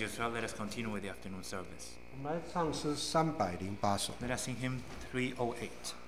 just well, let us continue with the afternoon service. 我们来唱诗308首。 Let us sing hymn 308.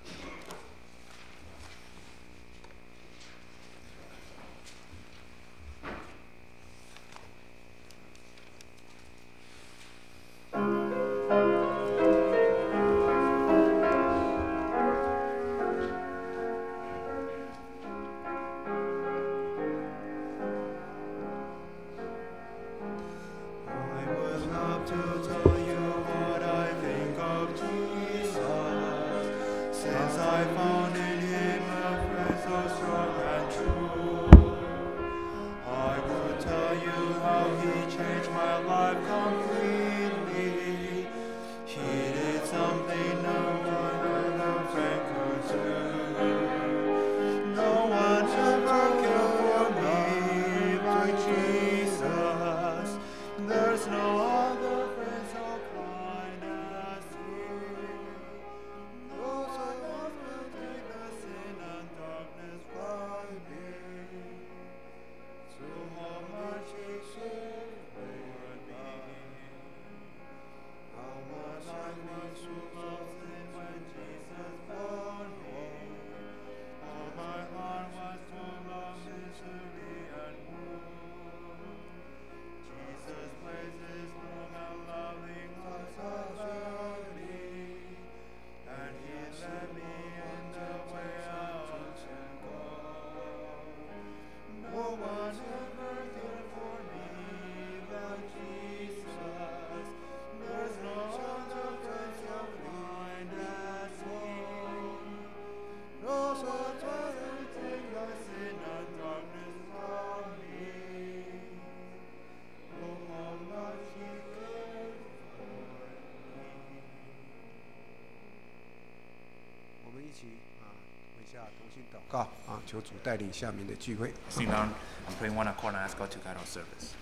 求主带领下面的聚会。 Sing down and pray in one accord and ask God to guide our service.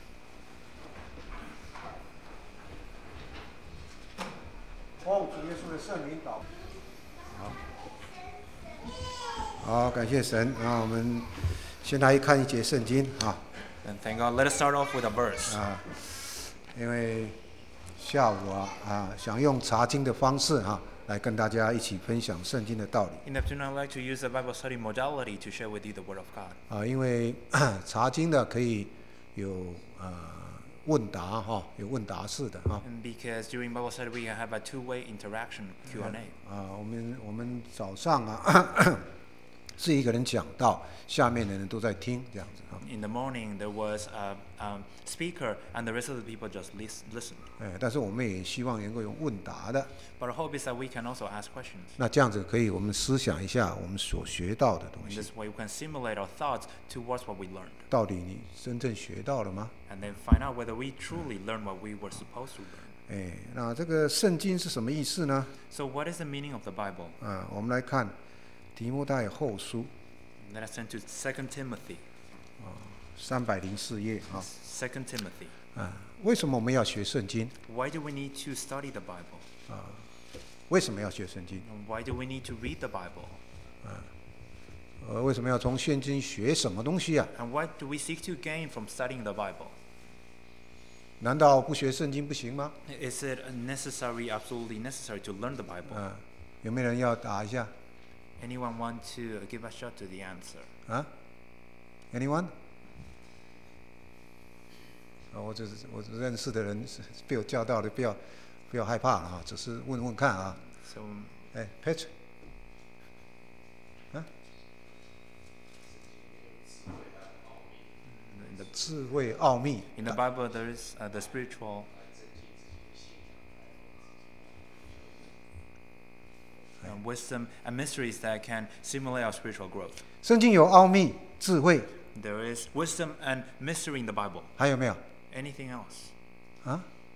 奉主耶稣的圣名祷。好，感谢神啊！我们先来看一节圣经啊。 And thank God. Let us start off with a verse. 因为下午想用查经的方式来跟大家一起分享圣经的道理。 In the afternoon, I'd like to use the Bible study modality to share with you the Word of God. 因为查经的可以有问答有问答式的 And because during Bible study we can have a two-way interaction Q&A. 我们早上是一个人讲道，下面的人都在听这样子。 In the morning, there was a speaker, and the rest of the people just listened. 但是我们也希望能够用问答的。 But our hope is that we can also ask questions. 那这样子可以，我们思想一下我们所学到的东 In 西， this way, we can simulate our thoughts towards what we learned, 到底你真正学到了吗？ and then find out whether we truly learned what we were supposed to learn. 那这个圣经是什么意思呢？ So, what is the meaning of the Bible? 我们来看提摩太后书 Let us turn to 2 Timothy. 304页 2 Timothy. 为什么我们要学圣经？ Why do we need to study the Bible? 为什么要学圣经？ And why do we need to read the Bible? 为什么要从圣经学什么东西啊？ And what do we seek to gain from studying the Bible? 难道不学圣经不行吗？ Is it necessary, absolutely necessary to learn the Bible? 有没有人要答一下 Anyone want to give a shot to the answer? Anyone？ 我认识的人被我叫到的，不要害怕了只是问问看啊。 So, Patrick， 智慧奥秘。 in the Bible, there is the spiritual wisdom and mysteries that can simulate our spiritual growth. 圣经有奥秘、智慧， There is wisdom and mystery in the Bible. 还有没有？ Anything else?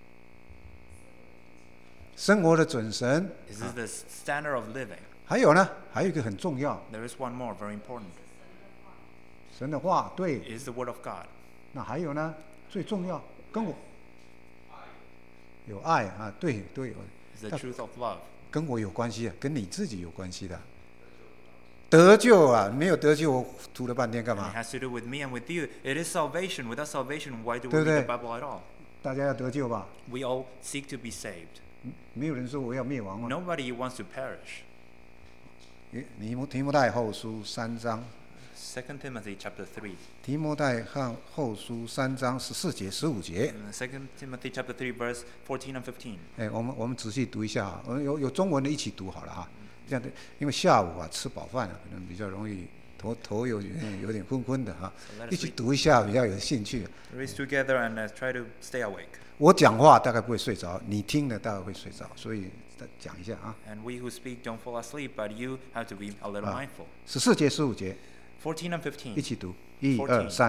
生活的准绳， Is this the standard of living? 还有呢？还有一个很重要， There is one more, very important. 神的话，对。 It is the Word of God. 那还有呢？最重要，跟我有爱对。 It's the truth of love. 跟我有关系跟你自己有关系的。得救没有得救，我读了半天干 It 嘛？ has to do with me and with you. It is salvation. Without salvation, why do we 对不对？ read the Bible at all? 大家要得救吧？ We all seek to be saved. 没有人说我要灭亡嘛。 Nobody wants to perish. 提摩太后书3章， 2 Timothy chapter 3. 提摩太后书3章14节15节。 2 Timothy chapter 3 verse 14 and 15. 我们仔细读一下啊，有中文的一起读好了哈。这样的，因为下午啊吃饱饭可能比较容易头有点昏昏的哈，一起读一下比较有兴趣。 Read together and try to stay awake. 我讲话大概不会睡着，你听了大概会睡着，所以讲一下啊。 And we who speak don't fall asleep, but you have to be a little mindful. 14节15节， 14 and 15. 一起读，1、2、3。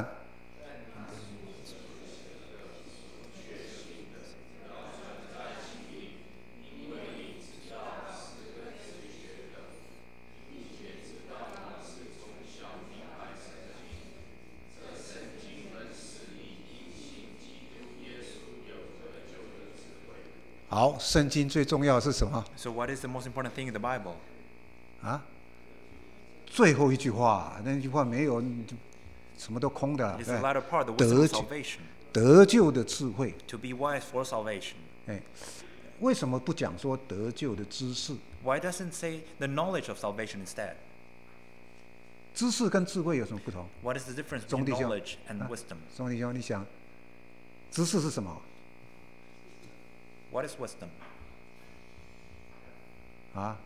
好，圣经最重要的是什么？ So what is the most important thing in the Bible? 啊，最后一句话，那句话没有，你就什么都空的了。 It is the latter part, the 得 wisdom of 救 salvation. 得救的智慧， To be wise for salvation. 为什么不讲说得救的知识？ Why doesn't it say the knowledge of salvation instead? 知识跟智慧有什么不同？ What is the difference 兄 between 弟兄 knowledge and 啊 wisdom? 兄弟兄，你想，知识是什么？ What is wisdom? 啊？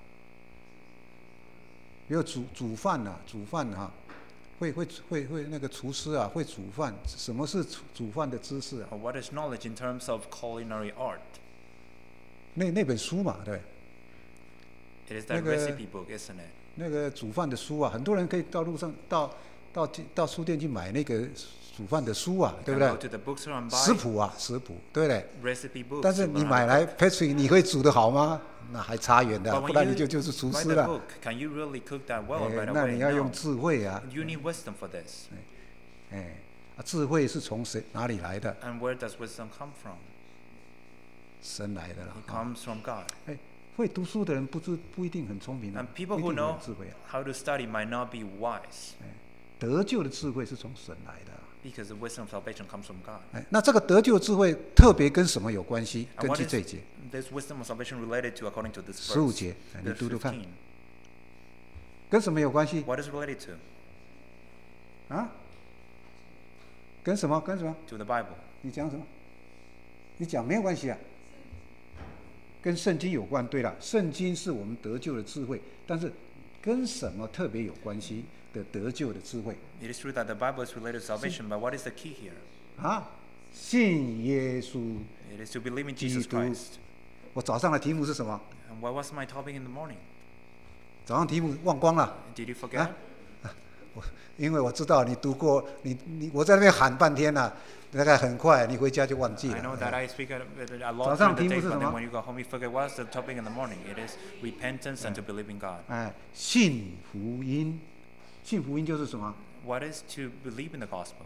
比如煮饭呐、煮饭哈、会那个厨师啊，会煮饭。什么是煮饭的知识啊？ Or what is knowledge in terms of culinary art? 那本书嘛，对， It is that 那个- recipe book, isn't it? 那个煮饭的书啊，很多人可以到路上到书店去买那个煮饭的书啊，对不 Can go 对？ to the bookstore and 食 buy 谱啊，食谱，对不对？ recipe books. 但是 to 你 learn 买 how to 来 cook. Patrick， 你会煮得好吗？那还差远的， But 不 when 然你 you 就是厨 write 师 the 了。 book, can you really cook that well 哎 right 那 away? 你要用 No. 智慧啊， You need wisdom for this. 智慧是从哪里来的？ And where does wisdom come from? 神来的了 It 啊。 comes from God. 会读书的人不一定很聪明啊 And， 不 people 一 who 定 know 有智慧啊。 how to study might not be wise 得救的智慧是从神来的啊。 because the wisdom of salvation comes from God. 那这个得救智慧特别跟什么有关系？ And 根 what 据 is 这一节 this wisdom of salvation related to according to this 15 verse? 节，你 Verse 读读看， 15. 跟什么有关系 What is it related to? 啊？跟什么？跟什么？ To the Bible. 你讲什么？你讲没有关系啊，跟圣经有关。对了，圣经是我们得救的智慧，但是跟什么特别有关系的得救的智慧 It is true that the Bible is related to salvation, but what is the key here? 啊？信耶稣。 It is to believe in Jesus 基督。 Christ. 我早上的题目是什么？ And what was my topic in the morning? 早上题目忘光了。 Did you forget? 因为我知道你读过，我在那边喊半天了、大概很快你回家就忘记 I know 了。 that I speak a 早 lot 上 during 题 the 目 day, 是 but 什 then 么？ when you go home, you forget what's the topic in the morning. It is repentance and to believe in God. 信福音，信福音就是什么？ What is to believe in the gospel?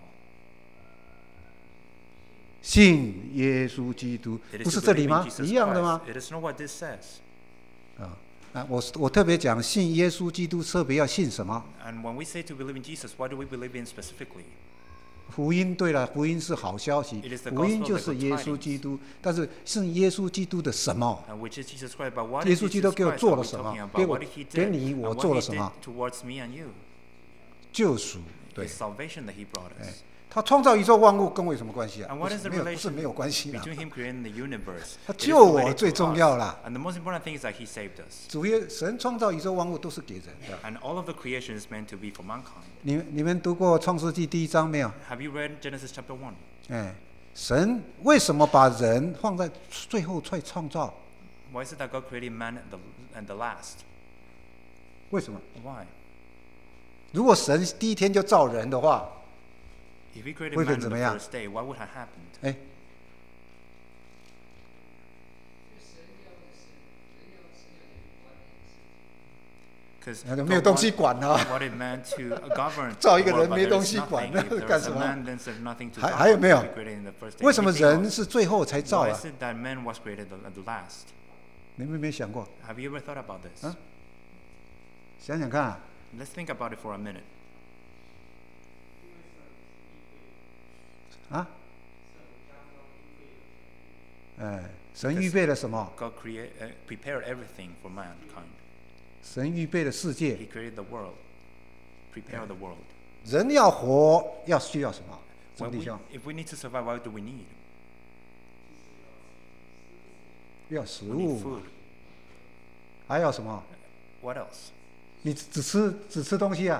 信耶稣基督， It 不 is 是 to 这 believe 里 in 吗？ Jesus 一样的吗？ Christ. It is not what this says. 我特别讲信耶稣基督，特别要信什么？ And when we say to believe in Jesus, what do we believe in specifically? 福音。对了，福音是好消息 It is，the 福音 gospel 就是耶稣基督。但是信耶稣基督的什么？ Which is Jesus Christ. But what 耶 is 稣基 Jesus 督给我 Christ 做 that 了 we're 什么 talking？ 给 about? 我 What did he 给 did? 你 And 我 what 做了 he 什么？ did towards me and you? 救赎。对 His，salvation that he brought us. 他创造宇宙万物跟我有什么关系啊？ And what is the 不是没有 relation 关系啊。 between him creating the universe? 他 It is 救我 related 最 to 重 us. 要啦。 And the most important thing is that he saved us. 神创造宇宙万物都是给人的。 And all of the creation is meant to be for mankind. 你们读过创世纪第1章没有？ Have you read Genesis chapter 1? 神为什么把人放在最后才创造？ Why is it that God created man and the last? 为什么？ Why? 如果神第一天就造人的话， If he created 会 man 变 on 怎 the 么样？ first day, what would have happened? 哎，没有东西管啊。 What it meant to govern. 造一个人 but 没 there 东 is 西管 nothing. If 干 there's 什 a 么？ man, then there's nothing to 还有 govern 没有？ to be created in the first day. 为什么 Anything 人 else? 是最後才造 Why 啊 is？it that man was created at the last? 你们有没有想过？ Have you ever thought about this? 啊想想看啊， Let's think about it for a minute. 啊神预备了什么？ God prepared everything for mankind. 神预备了世界。 He created the world, prepared the world. 人要活要需要什么？ If 弟兄， we need to survive, what do we need? 要食 We need 物， food. 还要什么？ What else? 你只吃东西啊？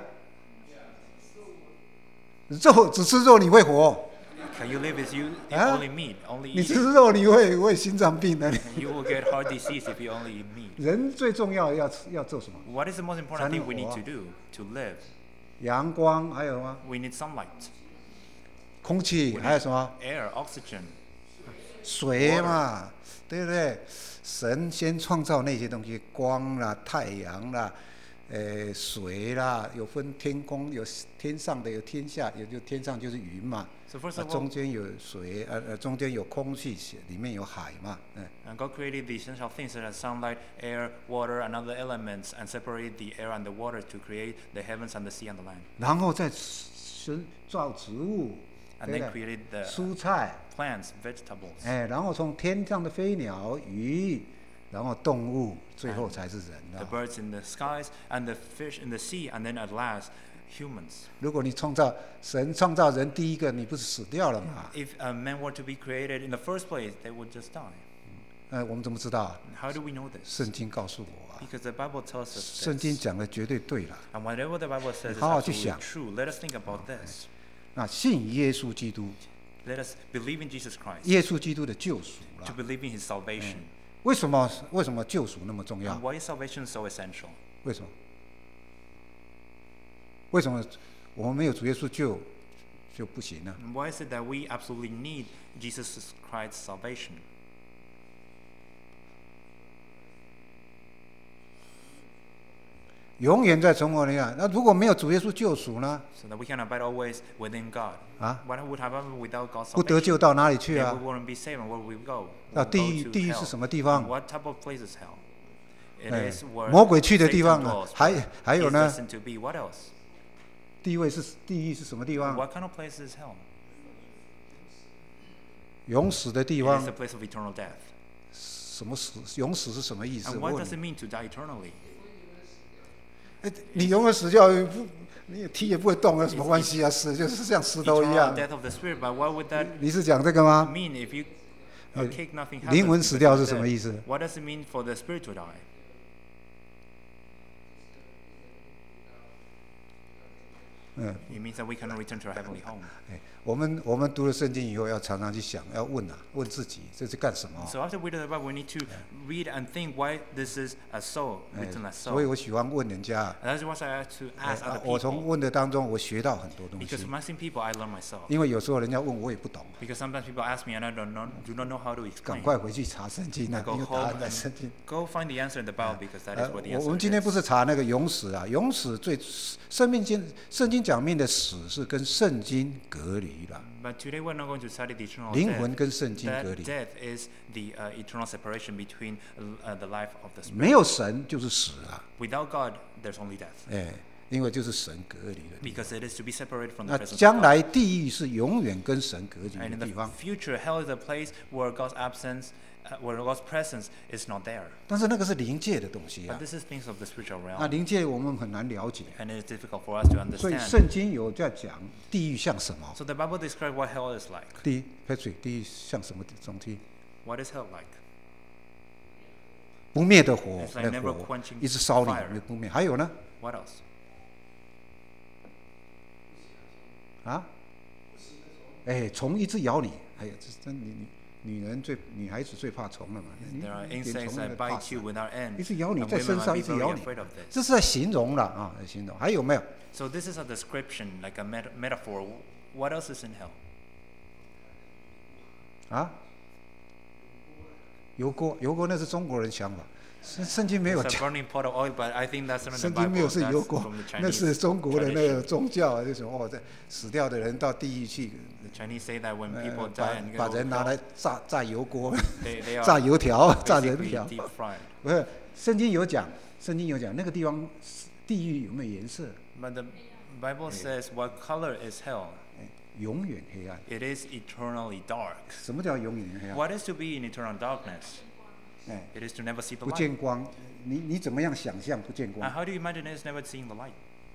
肉只吃肉你会活？ Can you live if you eat Huh? only meat, only 你 eat 吃 it? 肉你会心脏病的。 You will get heart disease if you only eat meat. 人最重要要做什么？ What is the most important thing we need to do to live? 阳光，还有什么？ We need sunlight, 空气，还有什么？ air, oxygen. 水嘛，对不对？神先创造那些东西，光啦、太阳啦、水啦，有分天空，有天上的，有天下，也就天上就是云嘛。 So first of all, 中间有水，中间有空气，里面有海嘛， and God created the essential things such as sunlight, air, water, and other elements, and separated the air and the water to create the heavens and the sea and the land. 然后再造植物， And 对 then 不对？ created the 蔬菜， plants, vegetables. 然后从天上的飞鸟、鱼，然后动物，最后才是人 The 啊。 birds in the skies and the fish in the sea, and then at last, humans. 如果你神创造人第一个，你不是死掉了吗？ If men were to be created in the first place, they would just die. 我们怎么知道啊？ How do we know this? 圣经告诉我啊， Because the Bible tells us 圣经 this. 讲的绝对对了。 And whatever the Bible says is 好好去 absolutely 想。 true. Let us think about this. 那信耶稣基督， Let us believe in Jesus Christ. 耶稣基督的救赎 To 了。 believe in His salvation. 为什么救赎那么重要 And？why is salvation so essential? 为什么？为什么我们没有主耶稣就不行呢？ And why is it that we absolutely need Jesus Christ's salvation? 永远在从我里啊。那如果没有主耶稣救赎呢？ So that we can abide always within God. 啊， What would happen without God's 不得 salvation? 救到哪里去 Then 啊 we？wouldn't be saved, and where would we go? 到 We'll 地 go 狱， to 地狱 hell. 是什么地方？ What type of place is hell? It 哎 is where 魔鬼去的地 Satan 方呢？ dwells. 还有 He's 呢？ destined to be. What else? 地狱是什么地方？ What kind of place is hell? 永死的地 It 方 is。the place of eternal death. 什么死？永死是什么意思？ And 我 what 问 does it 你， mean to die eternally? 你永远死掉，你踢也不会动，有什么关系啊？死就是像石头一 Eternal 样。 death of the spirit. But what would that 你是讲这个吗？ mean if you kick nothing happens? 灵魂死掉是什么 because 意思？ What does it mean for the spirit to die? 嗯， It means that we cannot return to our heavenly home. 我们读了圣经以后，要常常去想，要问问自己，这是干什么？ So after we read the Bible, we need to read and think why this is a soul, 哎 written as 所以 soul. 我喜欢问人家。 And that's what I have to ask other 我从 people. 问的当中，我学到很多东 Because 西。 from asking people, I learn myself. 因为有时候人家问我也不懂， Because sometimes people ask me and I do not know how to 赶 explain. 快回去查圣经 I 啊， go 因为答 home 案在圣经。 and go find the answer in the Bible because that is what the 我 answer 们今天不 is. 是查那个永死啊，永死圣经讲面的死是跟圣经隔离了， But today we're not going to study the eternal 灵魂 death. 跟圣经隔 That 离。 death is the eternal separation between the life of the spirit. 没有神就是死啊， Without God, there's only death. 因为就是神隔离的地方。 Because it is to be separated from 那 the presence of 将 God. 来地狱是永远跟神隔离 And in 的 the 地方， future, hell is a place where God's absence, where God's presence is not there. 但是那个是灵界的东西 But 啊。 this is things of the spiritual 那 realm. 灵界我们很难了解， And it is difficult for us to 所以 understand. 圣经有在讲地狱像什么？ So the Bible describes what hell is like. 第一 Patrick，地狱像什么东西？ What is hell like? 不灭的火， It's like 那 never 火 quenching 一直烧你 fire. 不灭。还有呢？ What else? 啊？虫一直咬你，哎呀，这女孩子最怕虫了嘛？ There are 一点 insects 虫 that 就怕 bite 死 you without end. 一直咬你， And 在 women 身 might 上 be 一直 very 咬你 afraid of this. 这是在形容了啊，在形容。还有没有？ So this is a description, like a metaphor. What else is in hell? 啊？油锅那是中国人想法，圣经没有 It's a 讲， burning pot of oil, but I think that's not in the 圣经没有 Bible. 是油 That's 锅 from the， 那 Chinese 是中国的那个 tradition. 宗教啊，就是这死掉的人到地狱去， The Chinese say that when people 把 die and 把 go 人拿 hell, 来炸油锅， they 炸 are 油条，炸人 basically 条。 deep fried. 不是，圣经有讲那个地方地狱有没有颜色？ But the Bible says what color is hell? 永远黑暗。 It is eternally dark. 什么叫永远黑暗？ What is to be in eternal darkness? 哎， It is to never see the 不 light. 见光，你怎么样想象不见 And 光？ how do you imagine it is never seeing the light?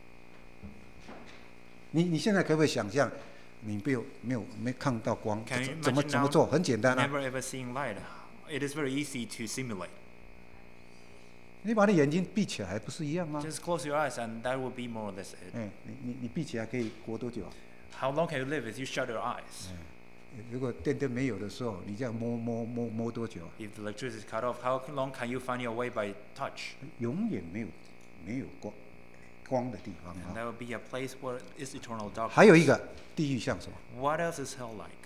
你现在可不可以想象，你没看到光， Can you 怎么 imagine 怎么做？很简单啊， Never ever seeing light. It is very easy to simulate. 你把你眼睛闭起来，不是一样吗？ Just close your eyes and that will be more or less it. 哎，你闭起来可以活多久啊？ How long can you live if you shut your eyes? 如果电灯没有的时候，你这样摸多久啊？ If the electricity is cut off, how long can you find your way by touch? 永远没有光的地方 And 啊。 that will be a place where is eternal darkness. 还有一个地狱像什么？ What else is hell like?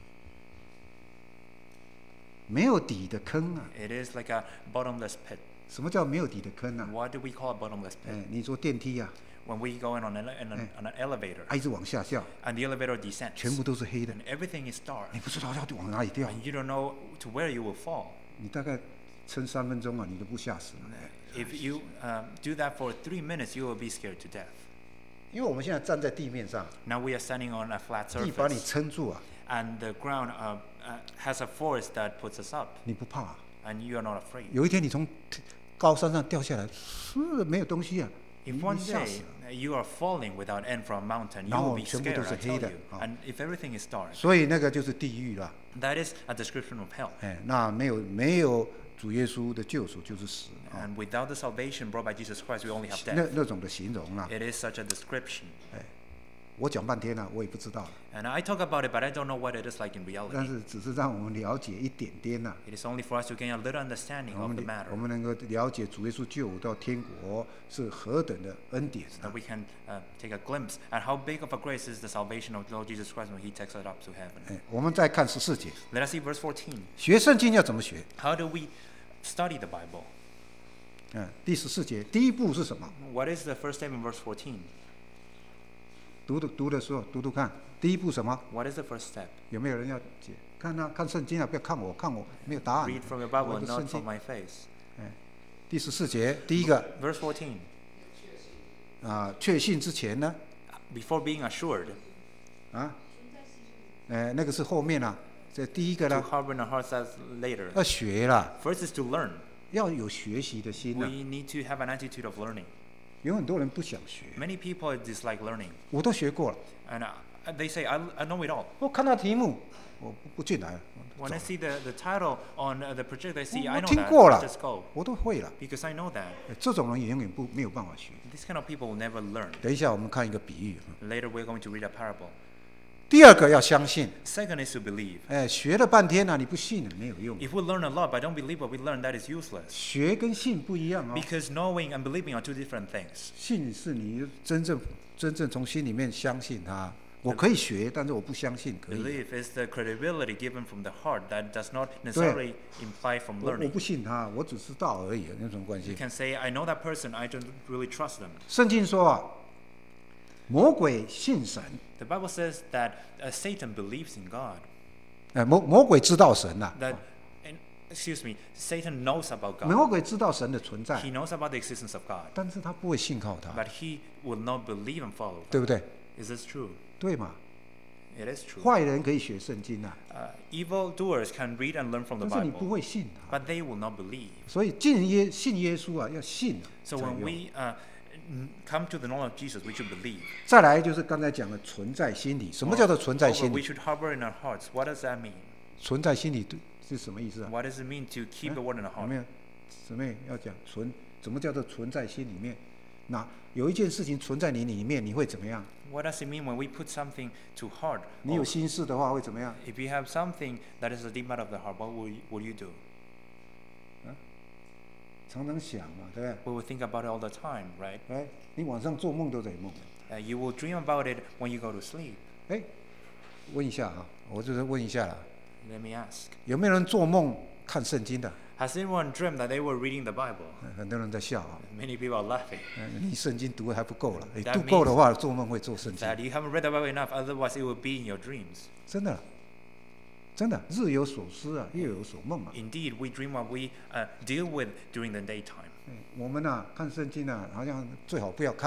没有底的坑啊！ It is like a bottomless pit. 什么叫没有底的坑啊？ What do we call a bottomless pit? 哎，你坐电梯啊， When we go in on an elevator 一直往下掉， and the elevator descends 全部都是黑的， and everything is dark 你不知道要往哪里掉， and you don't know to where you will fall. 你大概撑3分钟啊，你都不吓死了。 If you do that for 3 minutes, you will be scared to death. 因为我们现在站在地面上， Now we are standing on a flat 地把你 surface 撑住啊， and the ground has a force that puts us up 你不怕啊？ and you are not afraid. 有一天你从高山上掉下来，没有东西啊， If 你 one 吓 day 死了。 you are falling without end from a mountain, you 然后 will be 全部都 scared, 是 I 黑 tell 的， you. 啊。 And if everything is dark, 所以那个就是地狱了。 that is a description of hell. 哎，那没有主耶稣的救赎就是死啊， And without the salvation brought by Jesus Christ, we only have 那 death. 种的形容啊。 It is such a description. 我讲半天了，我也不知道了， And I talk about it, but I don't know what it is like in 但 reality. 是只是让我们了解一点点呐。 It is only for us to gain a little understanding 我 of 们 the matter, 我们能够了解主耶稣救我到天国是何等的恩典 that 啊！ we can take a glimpse at how big of a grace is the salvation of Lord Jesus Christ when He takes us up to heaven. 哎，我们再看14节， Let us see verse 14. 学圣经要怎么学？ How do we study the Bible? 第14节，第一步是什么？ What is the first step in verse 14? 读的时候读看，第一步什么？ What is the first step? 有没有人要解？看啊，看圣经啊，不要看我没有答案。 Read from your 我 Bible 的 and not 圣 from 经。 my face. 第14节，第一个 Verse 14. 确信之前呢， Before being assured, 那个是后面啊，这第一个 to 呢， harbor in our hearts as later. 要学啦， First is to learn. 要有学习的心 We 啊。 need to have an attitude of learning. 有很多人不想学， Many people dislike learning. 我都学过了。 And they say, I know it all. 我看到题目，我不进来了， When I see the title on the project, I see, I 我 know 听 that. 过了 Just go. 我都会了。 Because I know that. 这种人也永远没有办法学。 This kind of people will never learn. 等一下我们看一个比喻。 Later, we're going to read a parable. 第二个要相信， Second is to believe. 学了半天你不信没有用。 If we learn a lot but don't believe what we learn, that is useless. 学跟信不一样哦， Because knowing and believing are two different things. 信是你真正从心里面相信他。我可以学，但是我不相信可以。 Belief is the credibility given from the heart that does not necessarily imply from 我 learning. 不信他，我只知道而已，有什么关 You 系？ can say, I know that person, I don't really trust them. 圣经说啊，魔鬼信神， The Bible says that Satan believes in God. 魔鬼知道神呐、 That, excuse me, Satan knows about God. 魔鬼知道神的存在， He knows about the existence of God. 但是他不会信靠他， But he will not believe and follow 对 God. 不对？ Is this true? 对嘛？ It is true. 坏人可以学圣经啊， Evil doers can read and learn from the 但是你不 Bible, 会信他。 but they will not believe. 所以信耶稣啊，要信啊。 So 才 when 有 we come to the knowledge of Jesus, we should believe. 再来就是刚才讲的存在心理，什么叫做存在 Moreover, 心 we 理？ should harbor in our hearts. What does that mean? 存在心理是什么意思啊？ What does it mean to keep the word in our 有 heart? 没有？姊妹要讲怎么叫做存在心里面？那有一件事情存在你里面，你会怎么样？ What does it mean when we put something to heart? 你有 Or 心事的话会怎么样？ if you have something that is a deep matter of the heart, what will you do? 常常想嘛，对不 We will think about it all the time, right? 对？哎，你晚上做梦都在梦。 You will dream about it when you go to sleep. 哎，问一下啊，我就是问一下啦， Let me ask. 有没有人做梦看圣经的？ Has anyone dreamed that they were reading the Bible? 很多人在笑啊。 Many people are laughing. 你圣经读的还不够了，你 That 读够的话，做梦会做圣经。 That you haven't read the Bible enough, otherwise it will be in your dreams. 真的，真的，日有所思啊，夜有所梦啊。 Indeed, we dream what we deal with during the daytime. 我们啊，看圣经啊，好像最好不要看。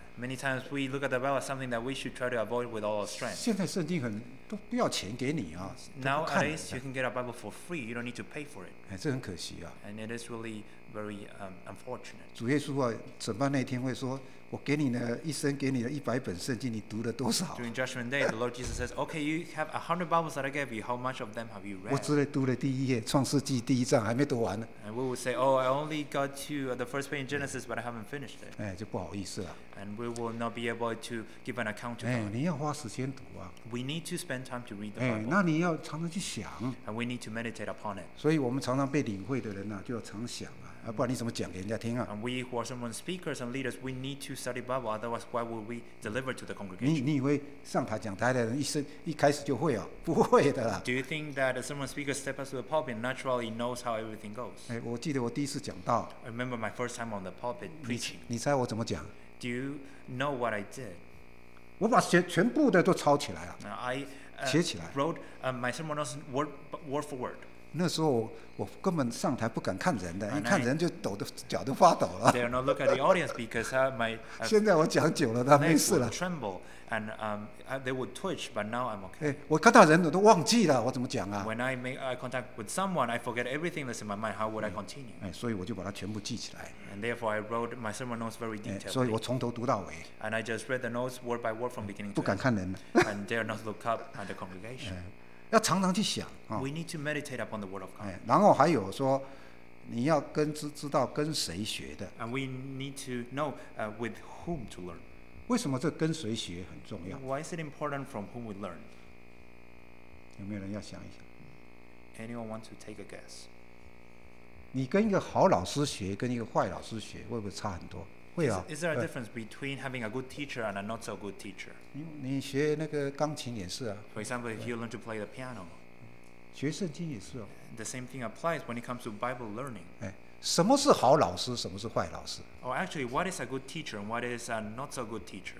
Many times we look at the Bible as something that we should try to avoid with all our strength. 现在圣经都不要钱给你啊，都不看的 Nowadays, you can get a Bible for free. You don't need to pay for it. 哎，这很可惜啊。 And it is really very unfortunate. 主耶稣啊，审判那天会说：“我给你的一生给你的100本圣经，你读了多少？ During Judgment Day, the Lord Jesus says, okay, you have 100 Bibles that I gave you. How much of them have you 我 read? 只读了第1页，《创世纪》第1章还没读完呢， And we would say, oh, I only got to the first page in Genesis, but I haven't finished it. 哎，就不好意思了。 And we will not be able to give an account to 哎， God. 你要花时间读啊， We need to spend time to read the 哎， Bible. 那你要常常去想。 And we need to meditate upon it. 所以我们常常被领会的人呢、就要常想啊，不然你怎么讲给人家听啊？ And we who are sermon speakers and leaders, we need to study Bible. Otherwise, why would we deliver to the 你 congregation? 你以为上台讲台的人一开始就会啊？不会的啦。 Do you think that a sermon speaker steps up to the pulpit and naturally knows how everything goes? 哎，我记得我第一次讲到， I remember my first time on the pulpit preaching. 你猜我怎么讲？ Do you know what I did? 我把全部的都抄起来了。 I 写起来。 wrote my sermon notes word for word. 那时候我根本上台不敢看人的， And 一看人就脚都发抖了。 Dare not look at the audience because my 现在我讲久了，他没 legs 事 would 了。 tremble and they would twitch. But now I'm okay. 哎，我看到人我都忘记了，我怎么讲啊？ When I make eye contact with someone, I forget everything that's in my mind. How would I continue? 哎，所以我就把它全部记起来。 And therefore, I wrote my sermon notes very 哎，所以 detailed. 我从头读到尾， And I just read the notes word by word from beginning 不 to 敢 end. 看人了。 And dare not look up at the congregation. 要常常去想啊。 We need to meditate upon the word of God. 哎，然后还有说，你要知道跟谁学的。 And we need to know with whom to learn. 为什么这跟谁学很重要？ Why is it important from whom we learn? 有没有人要想一想？ Anyone want to take a guess? 你跟一个好老师学，跟一个坏老师学，会不会差很多？会啊。 Is there a difference between having a good teacher and a not so good teacher? 你学那个钢琴也是啊， For example, if you learn to play the piano, 学圣经也是哦。 the same thing applies when it comes to Bible learning. 哎，什么是好老师，什么是坏老师？ Or actually, what is a good teacher and what is a not so good teacher?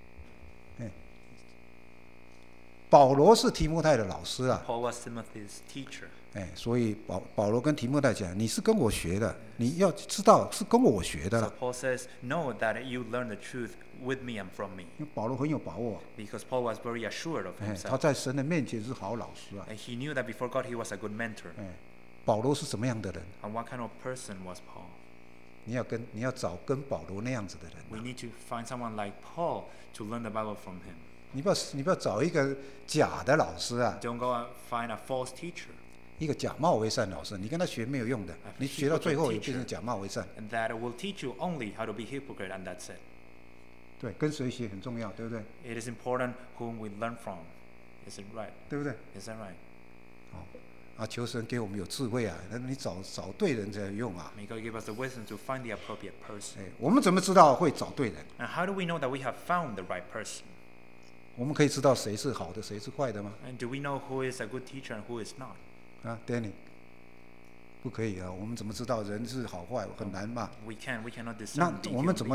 保罗是提摩太的老师啊， Paul was Timothy's teacher. 哎，所以保罗跟提摩太讲，你是跟我学的，你要知道是跟我学的 So 了。 Paul says, know that you learn the truth with me and from me. 因为保罗很有把握， Because Paul was very assured of 哎，他 himself. 在神的面前是好老师啊。 And he knew that before God he was a good mentor. 哎，保罗是什么样的人？ And what kind of person was Paul? 你要找跟保罗那样子的人 We 啊、 need to find someone like Paul to learn the Bible from him. 你不要找一个假的老师啊， Don't go and find a false teacher. 一个假冒为善老师，你跟他学没有用的，你学到最后也变成假冒为善。 And that will teach you only how to be hypocrite, and that's it. 对，跟谁学很重要，对不对？ It is important whom we learn from. Is it right? 对不对？ Is that right? 啊，求神给我们有智慧啊，那你找对人才有用啊。 May God give us the wisdom to find the appropriate person. 哎，我们怎么知道会找对人？ And how do we know that we have found the right person? 我们可以知道谁是好的，谁是坏的吗？ And do we know who is a good teacher and who is not? 啊，Danny，不可以啊，我们怎么知道人是好坏？很难嘛。 We cannot 那 discern the 我们 human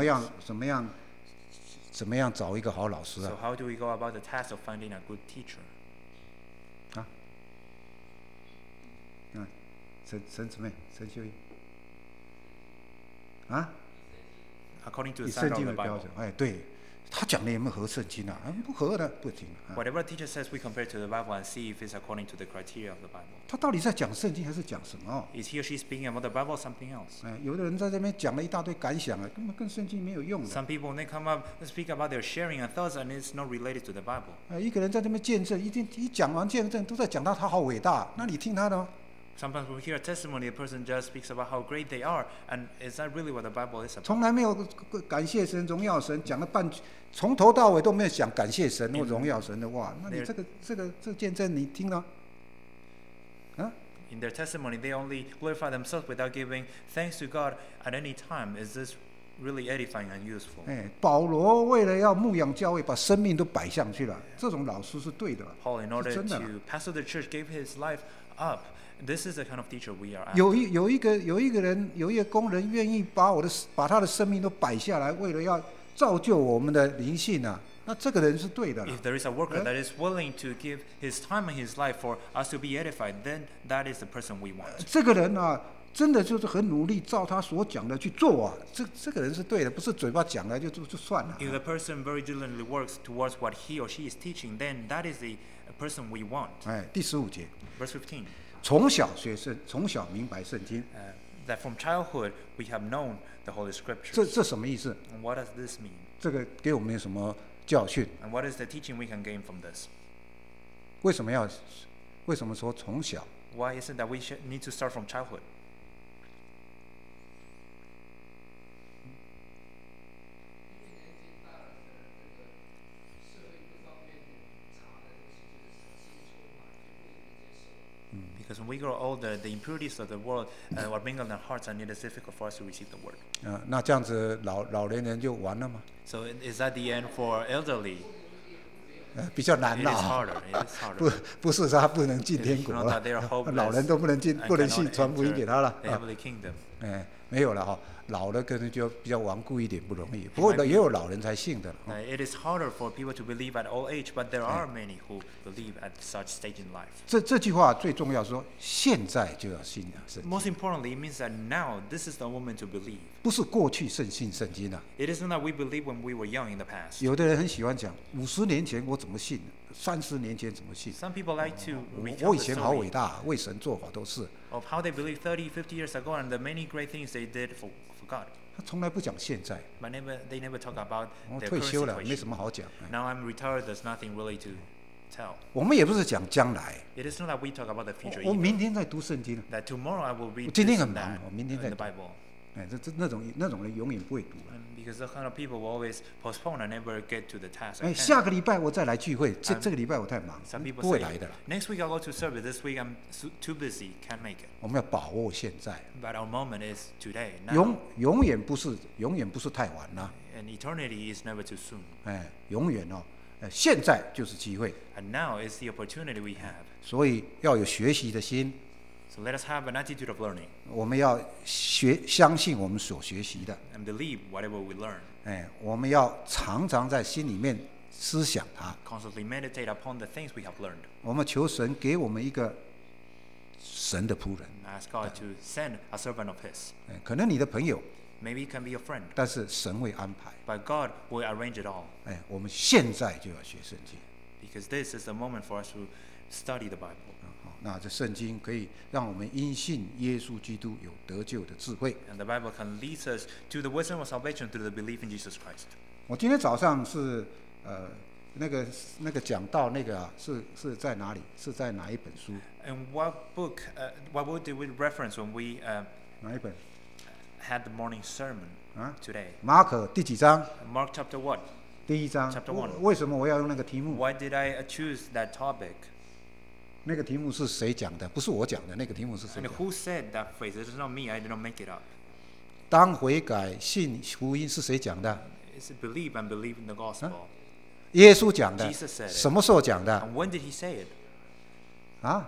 怎么样找一个好老师 beings. 啊 So？how do we go about the task of finding a good teacher? 啊，陈姊妹，陈秀英，啊， According to 以 the 圣 standard 经 of 为 the 标 Bible. 准，哎，对，他讲的有没有合圣经啊？不合的，不听啊。 Whatever the teacher says, we compare to the Bible and see if it's according to the criteria of the Bible. 他到底在讲圣经还是讲什么？ Is he or she speaking about the Bible or something else? 哎，有的人在这边讲了一大堆感想啊，根本跟圣经没有用的。 Some people, when they come up, they speak about their sharing and thoughts, and it's not related to the Bible. 一个人在这边见证，一讲完见证，都在讲到他好伟大，那你听他的吗？ Sometimes we hear a testimony, the person just speaks about how great they are, and is that really what the Bible is about? 从来没有感谢神、荣耀神，讲了从头到尾都没有讲感谢神或荣耀神的话，那你这见证你听了，啊？ In their testimony, they only glorify themselves without giving thanks to God at any time. Is this really edifying and useful? 哎，保罗为了要牧养教会，把生命都摆上去了，这种老师是对的， Paul, in 是 order 真的。 to pastor the church, gave his life up. This is the kind of teacher we are. 有一个工人愿意把他的生命都摆下来，为了要造就我们的灵性啊，那这个人是对的了。 If there is a worker that is willing to give his time and his life for us to be edified, then that is the person we want. 这个人啊， 真的就是很努力照他所讲的去做啊，这个人是对的，不是嘴巴讲了就算了。 If the person very diligently works towards what he or she is teaching, then that is the person we want. 哎，第15节， Verse 15. 从小从小明白圣经， That from childhood we have known the Holy Scriptures. 这什么意思？ And what does this mean? 这个给我们有什么教训？ And what is the teaching we can gain from this? 为什么说从小？ Why is it that we need to start from childhood? 'Because when we grow older, the impurities of the world are being in our hearts, and it is difficult for us to receive the word. 那这样子老年人就完了吗？ So is that the end for elderly? 比较难 It 了 is 啊。 harder. It is harder. 不是他不能进天国 Not 了 that they are，hopeless 老人都不能进， and 不能 cannot 传福音 enter 给他了。 the heavenly kingdom. 哎，没有了哈，老了可能就比较顽固一点，不容易。不过也有老人才信的了。 It is harder for people to believe at old age, but there are many who believe at such stage in life. 这句话最重要，说现在就要信圣经， Most importantly, it means that now this is the moment to believe. 不是过去信圣经啊。 It isn't that we believe when we were young in the past. 有的人很喜欢讲，50年前我怎么信，30年前怎么信。 Some people like to 我 retell 以 the 前好伟 story 大，为神做法都是。 of how they believed 30, 50 years ago and the many great things they did for God. 他从来不讲现在。 But they never talk about 我 their 退 current 休了，没 situation. 什么好讲。哎 Now I'm retired, there's nothing really to tell. 我们也不是讲将来， It is not that we talk about the future 我 either. 明天在读圣经。 That tomorrow I will 我 read 今天 this 很 and 忙 that 我明天再 in the 读 Bible. 哎，那种人永远不会读了。 Because those kind of people will always postpone and never get to the task. 哎， at hand. 下个礼拜我再来聚会，这个礼拜我太忙 Some，people 不会 say, 来的了。 next week I'll go to service, this week I'm too busy, can't make it. 我们要把握现在， But our moment is today, now. 永远不是太晚了。 And eternity is never too soon. 哎，永远哦，现在就是机会， And now is the opportunity we have. 所以要有学习的心， So let us have an attitude of learning 我们要相信我们所学习的， and believe whatever we learn. 哎，我们要常常在心里面思想它。 Constantly meditate upon the things we have learned. 我们求神给我们一个神的仆人， And ask God to send a servant of His. 哎，可能你的朋友， Maybe it can be a friend, 但是神会安排。 but God will arrange it all. 哎，我们现在就要学圣经。 Because this is the moment for us to study the Bible. 好，那这圣经可以让我们因信耶稣基督有得救的智慧。 And the Bible can lead us to the wisdom of salvation through the belief in Jesus Christ. 我今天早上是那个讲到那个啊，是在哪里？是在哪一本书？ And what book did we reference when we 哪一本 had the morning sermon 啊？ today? 马可第几章？ Mark chapter what? 第1章。 Chapter 1 为什么我要用那个题目？ Why did I choose that topic? 那个题目是谁讲的？不是我讲的，那个题目是谁 And 讲的？ who said that phrase? It is not me. I did not make it up. 当悔改信福音是谁讲的？ It's believe and believe in the gospel. 耶稣讲的。 Jesus said it. 什么时候讲的？ And when did he say it? 啊？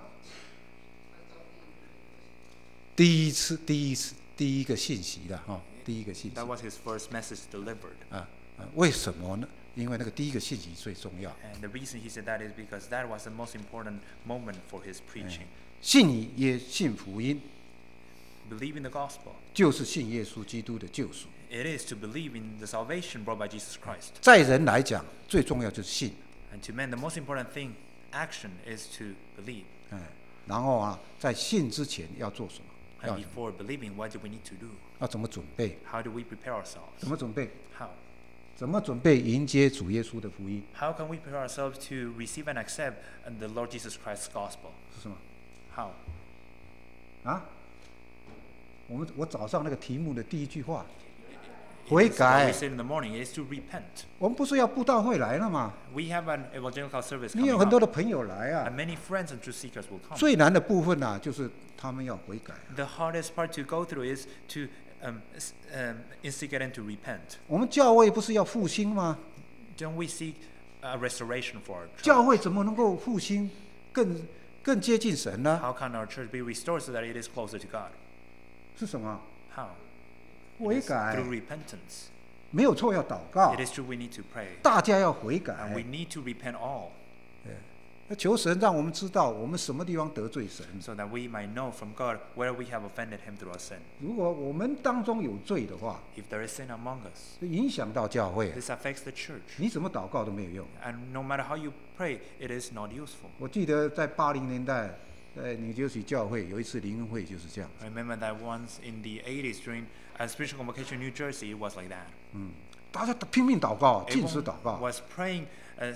第一个信息的哈，第一个信息 That was his first message delivered. 为什么呢？因为那个第一个信息最重要。 And the reason he said that is because that was the most important moment for his preaching. 信福音， Believe in the gospel. 就是信耶稣基督的救赎。 It is to believe in the salvation brought by Jesus Christ. 在人来讲，最重要就是信。 And to men, the most important thing, action, is to believe. 然后啊，在信之前要做什么？ And before believing, what do we need to do? 要怎么准备？ How do we prepare ourselves? 怎么准备？ How? 怎么准备迎接主耶稣的福音？ How can we prepare ourselves to receive and accept the Lord Jesus Christ's gospel? 是什么？ How? 啊？我早上那个题目的第一句话，悔改 We。said in the morning, it is to repent. 我们不是要布道会来了吗？ We have an evangelical service 你 coming 有很多 up, 的朋友来啊 and。many friends and truth seekers will come. 最难的部分啊，就是他们要悔改。 The hardest part to go through is to instigate them to repent. 我们教会不是要复兴吗？ Don't we seek a restoration for our 教 church? 会怎么能够复兴，更接近神呢？ How can our church be restored so that it is closer to God? 是什么？ How? 悔 It is 改 through repentance. 没有错，要祷告 It，is true we need to pray. 大家要悔 And we 改。 need to repent all. 求神让我们知道我们什么地方得罪神。 so that we might know from God where we have offended Him through our sin. 如果我们当中有罪的话， If there is sin among us, 就影响到教会， this affects the church. 你怎么祷告都没有用。 And no matter how you pray, it is not useful. 我记得在80年代，在纽约教会有一次灵恩会就是这样。 I remember that once in the 80s during a spiritual convocation in New Jersey, it was like that. 大家拼命祷告，禁食祷 Everyone 告， was praying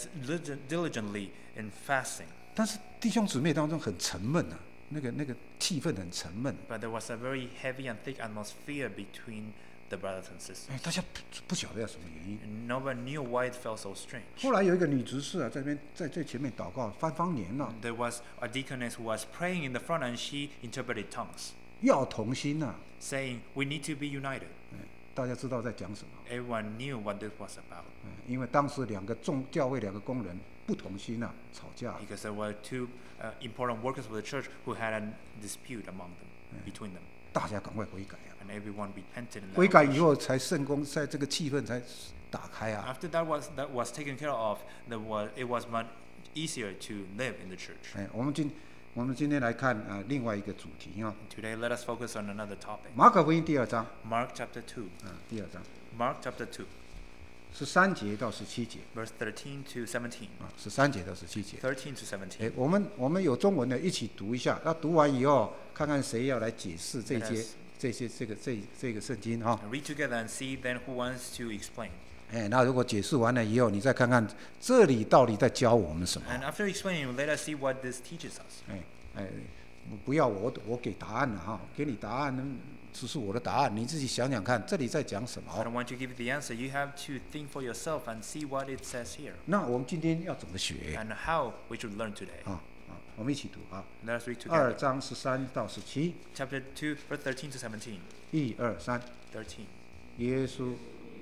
diligently in fasting. 但是弟兄姊妹当中很沉闷啊，那个气氛很沉闷。 But there was a very heavy and thick atmosphere between the brothers and sisters. 大家不晓得要什么原因。 And no one knew why it felt so strange. 后来有一个女执事啊，在最前面祷告翻方言了， There was a deaconess who was praying in the front and she interpreted tongues, 要同心啊。 saying, "We need to be united." 大家知道在讲什么？ Everyone knew what this was about 因为当时教会两个工人不同心啊，吵架。 because there were two important workers of the church who had a dispute among them, between them, 大家赶快悔改啊！ and everyone repented. In 悔 that 改以 occasion. 后才圣公，在这个气氛才打开啊。 After that was taken care of, it was much easier to live in the church. 我们今天来看另外一个主题啊， Today, let us focus on another topic. 马可福音第2章 Mark chapter 2. 第2章 Mark chapter 2, 13节到17节 verse 13 to 17. 13节到17节。 13 to 17. 我们有中文的一起读一下，那读完以后，看看谁要来解释这个圣经啊。 Read together and see then who wants to explain. 那如果解释完了以后，你再看看这里到底在教我们什么。 And after explaining, let us see what this teaches us. 不要我给答案了哈，给你答案只是我的答案，你自己想想看，这里在讲什 I don't 么？ want to give you the answer. You have to think for yourself and see what it says here 那我们今天要怎么学 and how we should learn today. 我们一起读啊。 Let us read 2 together. 章13到17， Chapter 2, verse 13 to 17. 1、2、3， 13. 耶稣。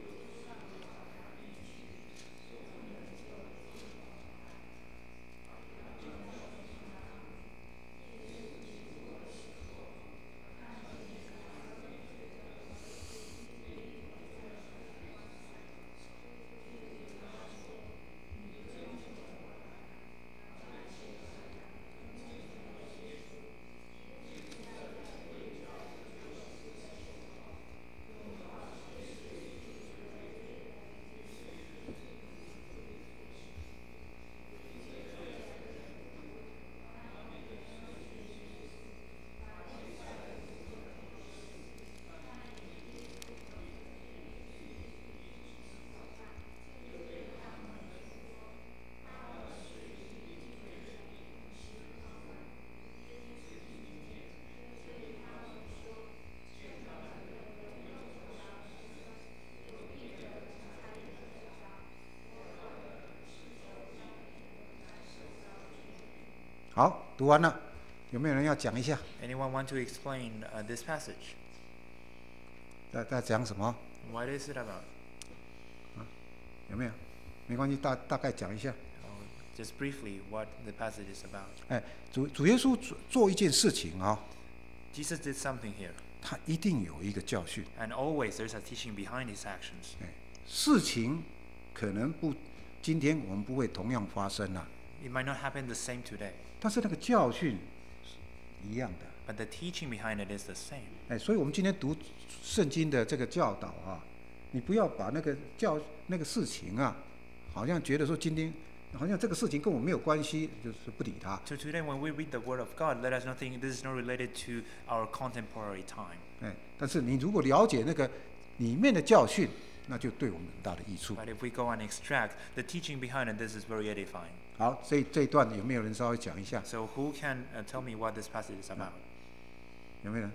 好，读完了，有没有人要讲一下？ Anyone want to explain this passage? 在讲什么？ What is it about? 有没有？没关系，大概讲一下。 Just briefly, what the passage is about. 主耶稣做一件事情啊， Jesus did something here, 他一定有一个教训。 and always there's a teaching behind his actions. 事情可能今天我们不会同样发生啊， It might not happen the same today, 但是那个教训是一样的。 but the teaching behind it is the same. 所以我们今天读圣经的这个教导啊，你不要把那个事情啊，好像觉得说今天好像这个事情跟我没有关系，就是不理他。 So today when we read the Word of God, let us not think this is not related to our contemporary time. 但是你如果了解那个里面的教训，那就对我们很大的益处。 But if we go and extract the teaching behind it, this is very edifying. 好，这一段有没有人稍微讲一下？ So who can tell me what this passage is about? 有没有人？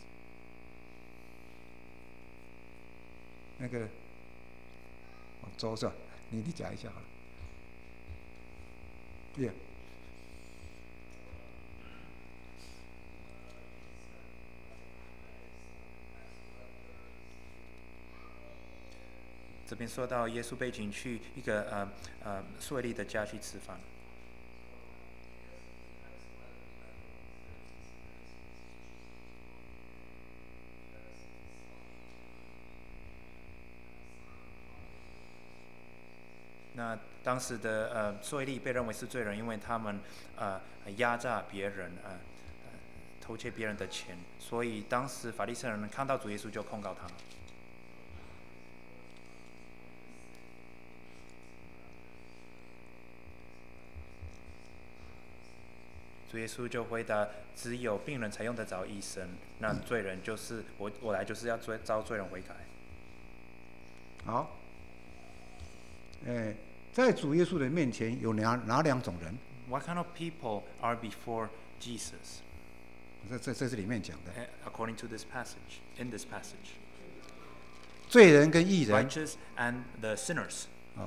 那个，周是吧？你讲一下好了。Yeah. 这边说到耶稣被请去一个税吏的家去吃饭。 那当时的税吏被认为是罪人，因为他们压榨别人，偷窃别人的钱，所以当时法利赛人看到主耶稣就控告他。主耶稣就回答：只有病人才用得着医生，那罪人就是我来就是要招罪人悔改。 好，在主耶稣的面前有哪两种人？ What kind of people are before Jesus? 在这里面讲的， According to this passage, in this passage, 罪人跟义人， righteous and the sinners.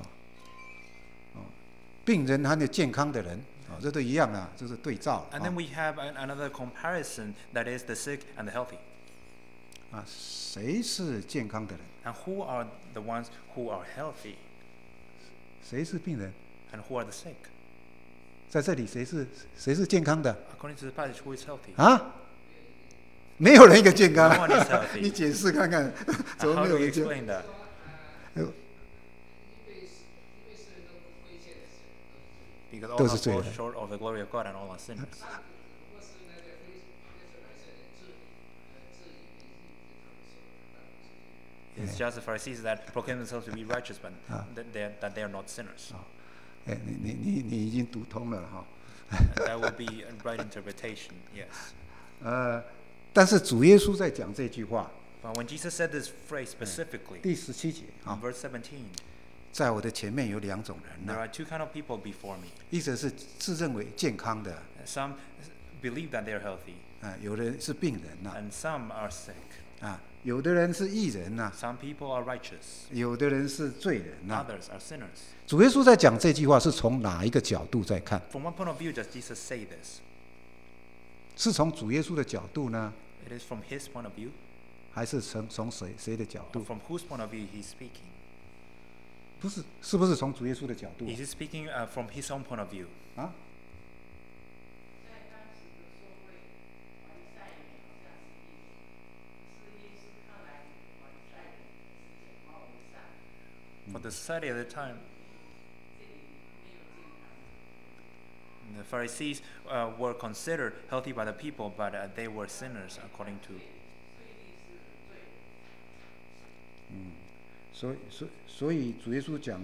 病人和健康的人，这都一样啊，这是对照。 And then we have another comparison that is the sick and the healthy. 谁是健康的人？ And who are the ones who are healthy? 谁是病人？ And who are the sick? 在这里谁是健康的？ According to the passage, who is healthy? 啊？没有人一个健康 No one is healthy. 你解释看看，怎么 How 没 do 有 you 人健？ explain that? because all 都 have 是罪 fall 人。 short of the glory of God and all are sinners. It's just the Pharisees that proclaim themselves to be righteous, but that they are not sinners. 你已经读通了哈。 That would be a right interpretation, yes. 但是主耶稣在讲这句话， But when Jesus said this phrase specifically, 第17节 in verse 17, 在我的前面有两种人 there 呐， are two kind of people before me. 一者是自认为健康的， Some believe that they are healthy, 有的人是病人呐， and some are sick. 有的人是义人呐， Some people are righteous, 有的人是罪人呐。 others are sinners. 主耶稣在讲这句话是从哪一个角度在看？ From what point of view does Jesus say this? 是从主耶稣的角度呢， It is from his point of view, 还是从谁的角 or 度？ from whose point of view he's speaking? 不是，是不是从主耶稣的角度 Is he speaking from his own point of view? 啊？ For the society at the time, the Pharisees were considered healthy by the people, but they were sinners according to. 所以主耶稣讲，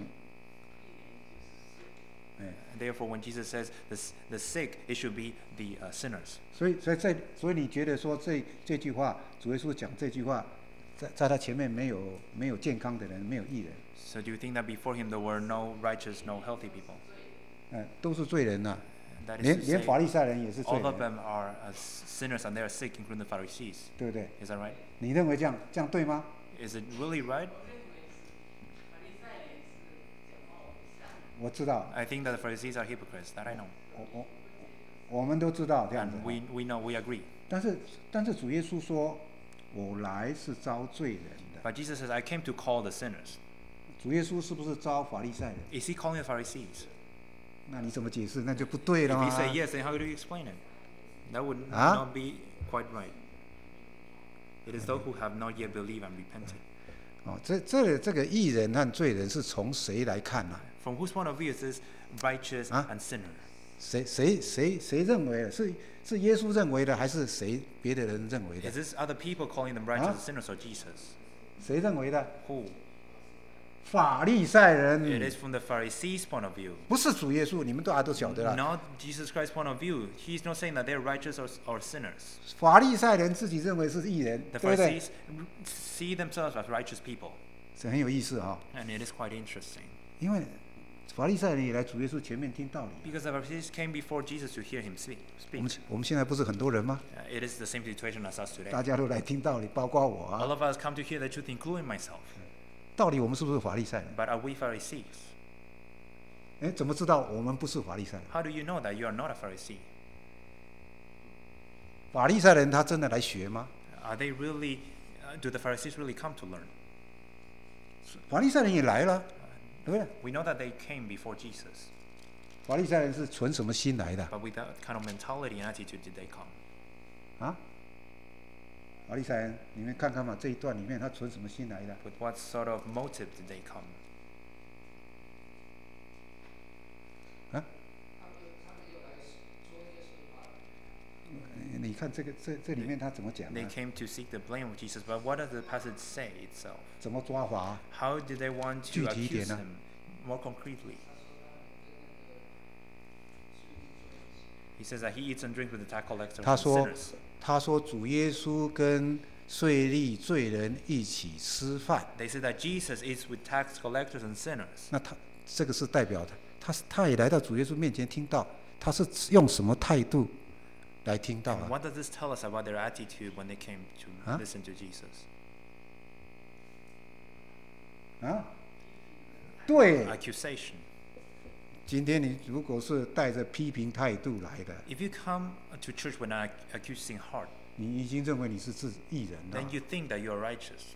Therefore, when Jesus says the sick, it should be the sinners. 所以你觉得说这句话，主耶稣讲这句话，在他前面没有健康的人，没有义人， So do you think that before him there were no righteous, no healthy people? 都是罪人呐、 That is 连 to 连 say, 法利赛人也是罪 all of 人， them are sinners and they are sick, including the Pharisees. 对不对？ Is that right? 你认为这样对吗？ Is it really right? 我知道， I think that the Pharisees are hypocrites. That I know, 我们都知道这样子 and。we know, we agree. 但是主耶稣说，我来是招罪人的。 But Jesus says, "I came to call the sinners." 主耶稣是不是招法利赛人？ Is he calling the Pharisees? 那你怎么解释？那就不对了 If 嘛 he。say yes, then how do you explain it? That would Huh? not be quite right. It is those who have not yet believed and repented. 这个义人和罪人是从谁来看呢、 From whose point of view is this righteous Huh? and sinner? 谁认为的？是耶稣认为的，还是别的人认为的 Is？this other people calling them righteous Huh? and sinners or Jesus? 谁认为的？ Who? 法利赛 It 人， is from the Pharisees' point of view. 不是主耶稣，你们都晓得了。 Not Jesus Christ's point of view. He's not saying that they're righteous or sinners. 法利赛人自己认为是义人， The 对不对？ Pharisees see themselves as righteous people. 这很有意思哈、 And it is quite interesting. 因为法利赛人也来主耶稣前面听道理。 Because the Pharisees came before Jesus to hear him speak. 我们现在不是很多人吗？ It is the same situation as us today. 大家都来听道理，包括我 All 啊。 of us come to hear the truth, including myself. 道理我们是不是法利赛人？ But are we Pharisees? 哎，怎么知道我们不是法利赛人？ How do you know that you are not a Pharisee? 法利赛人他真的来学吗？ Are they really, do the Pharisees really come to learn? 法利赛人也来了，对不对？ We know that they came before Jesus. 法利赛人是存什么心来的 But with that kind of mentality and attitude did they come? 啊？法利赛人，你们看看嘛，这一段里面他存什么心来的？ With what sort of motive did they come? 你看这里面他怎么讲 They 呢？ came to seek the blame of Jesus, but what does the passage say itself? 怎么抓法？ How did they want to 具体一点 accuse 呢？ him more concretely? He says that he eats and drinks with the tax collectors 他 and 说 sinners. 他说主耶稣跟税吏罪人一起吃饭， They say that Jesus eats with tax collectors and sinners. 那他这个是代表的，他也来到主耶稣面前听到，他是用什么态度来听到 And 啊？ what does this tell us about their attitude when they came to Huh? listen to Jesus? 啊，对， Accusation. 今天你如果是带着批评态度来的， If you come to church with an accusing heart, 你已经认为你是义人了 then。you think that you are righteous.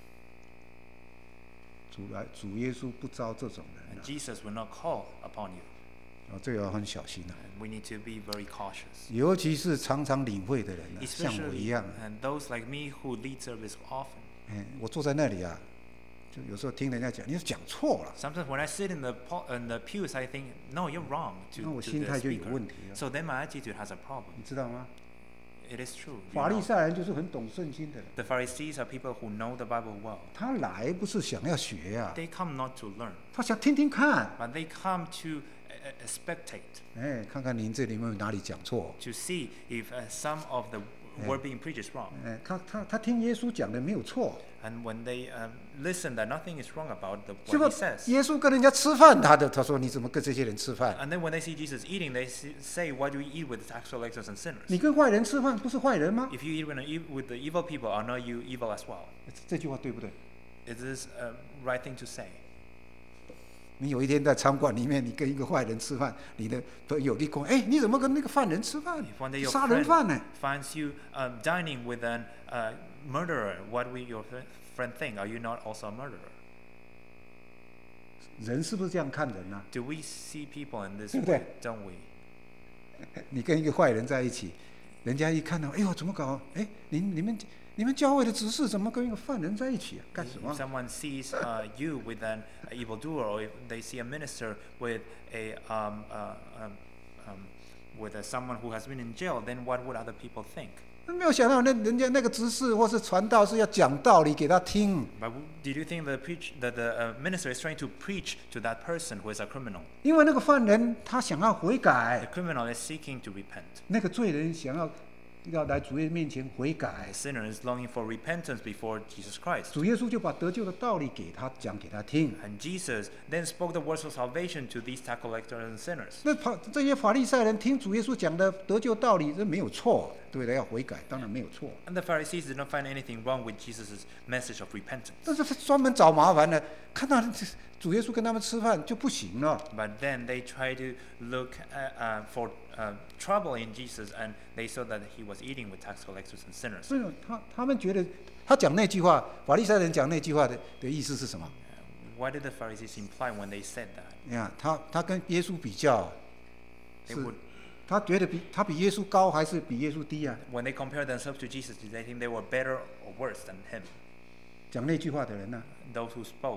主耶稣不招这种人 And 啊， Jesus will not call upon you. 这个要很小心啊。 And we need to be very cautious. 尤其是常常领会的人啊，像我一 Especially 样， and those like me who lead service often. 我坐在那里啊，就有时候听人家讲，你讲错了， Sometimes when I sit in the pews, I think, no, you're wrong 那我 to 心 the 态就有 speaker. 问题了， So then my attitude has a problem. 你知道吗？ It is true. you 法利 know. 赛人就是很懂圣经的人， The Pharisees are people who know the Bible well. 他来不是想要学呀、 They come not to learn, 他想听听看， but they come to spectate, 看看您这里面有哪里讲错， to see if some of the word being preached is wrong. 他听耶稣讲的没有错， And when they listen that nothing is wrong about 结 what 果 he says. 耶稣跟人家吃饭，他说你怎么跟这些人吃饭？ And then when they see Jesus eating, they say, why do we eat with the tax collectors and sinners? 你跟坏人吃饭不是坏人吗？ If you eat with the evil people, are not you evil as well? 这句话对不对？ Is this a right thing to say? 你有一天在餐馆里面，你跟一个坏人吃饭，你的朋友一讲，你怎么跟那个犯人吃饭 If one day？your 杀人犯呢？ finds you dining with an murderer, what will your friend think? Are you not also a murderer? 人是不是这样看人啊？ Do we see people in this 对不对？ way? Don't we? 你跟一个坏人在一起，人家一看到，哎呦，怎么搞？你们教会的执事怎么跟一个犯人在一起啊？干什 If 么？ someone sees you with an evildoer, or if they see a minister with someone who has been in jail, then what would other people think? 没有想到人家那个执事或是传道是要讲道理给他听， But did you think the minister is trying to preach to that person who is a criminal? 因为那个犯人他想要悔 The 改， criminal is seeking to repent. 那个罪人想要来主耶稣面前悔改 The，sinner is longing for repentance before Jesus Christ. 主耶稣就把得救的道理给他讲给他听。 And Jesus then spoke the words of salvation to these tax collectors and sinners. 那这些法利赛人听主耶稣讲的得救道理，这没有错，对不对？要悔改，当然没有错。 And the Pharisees did not find anything wrong with Jesus' message of repentance. 但是他专门找麻烦的，看到主耶稣跟他们吃饭就不行了。 But then they tried to look for trouble in Jesus, and they saw that he was eating with tax collectors and sinners. 所以他们觉得他讲那句话，法利赛人讲那句话的意思是什么？ What did the Pharisees imply when they said that? 你看他跟耶稣比较， They 是 would, 他觉得他比耶稣高还是比耶稣低啊？ when they compared themselves to Jesus, did they think they were better or worse than him? 讲那句话的人呢、 Those who spoke,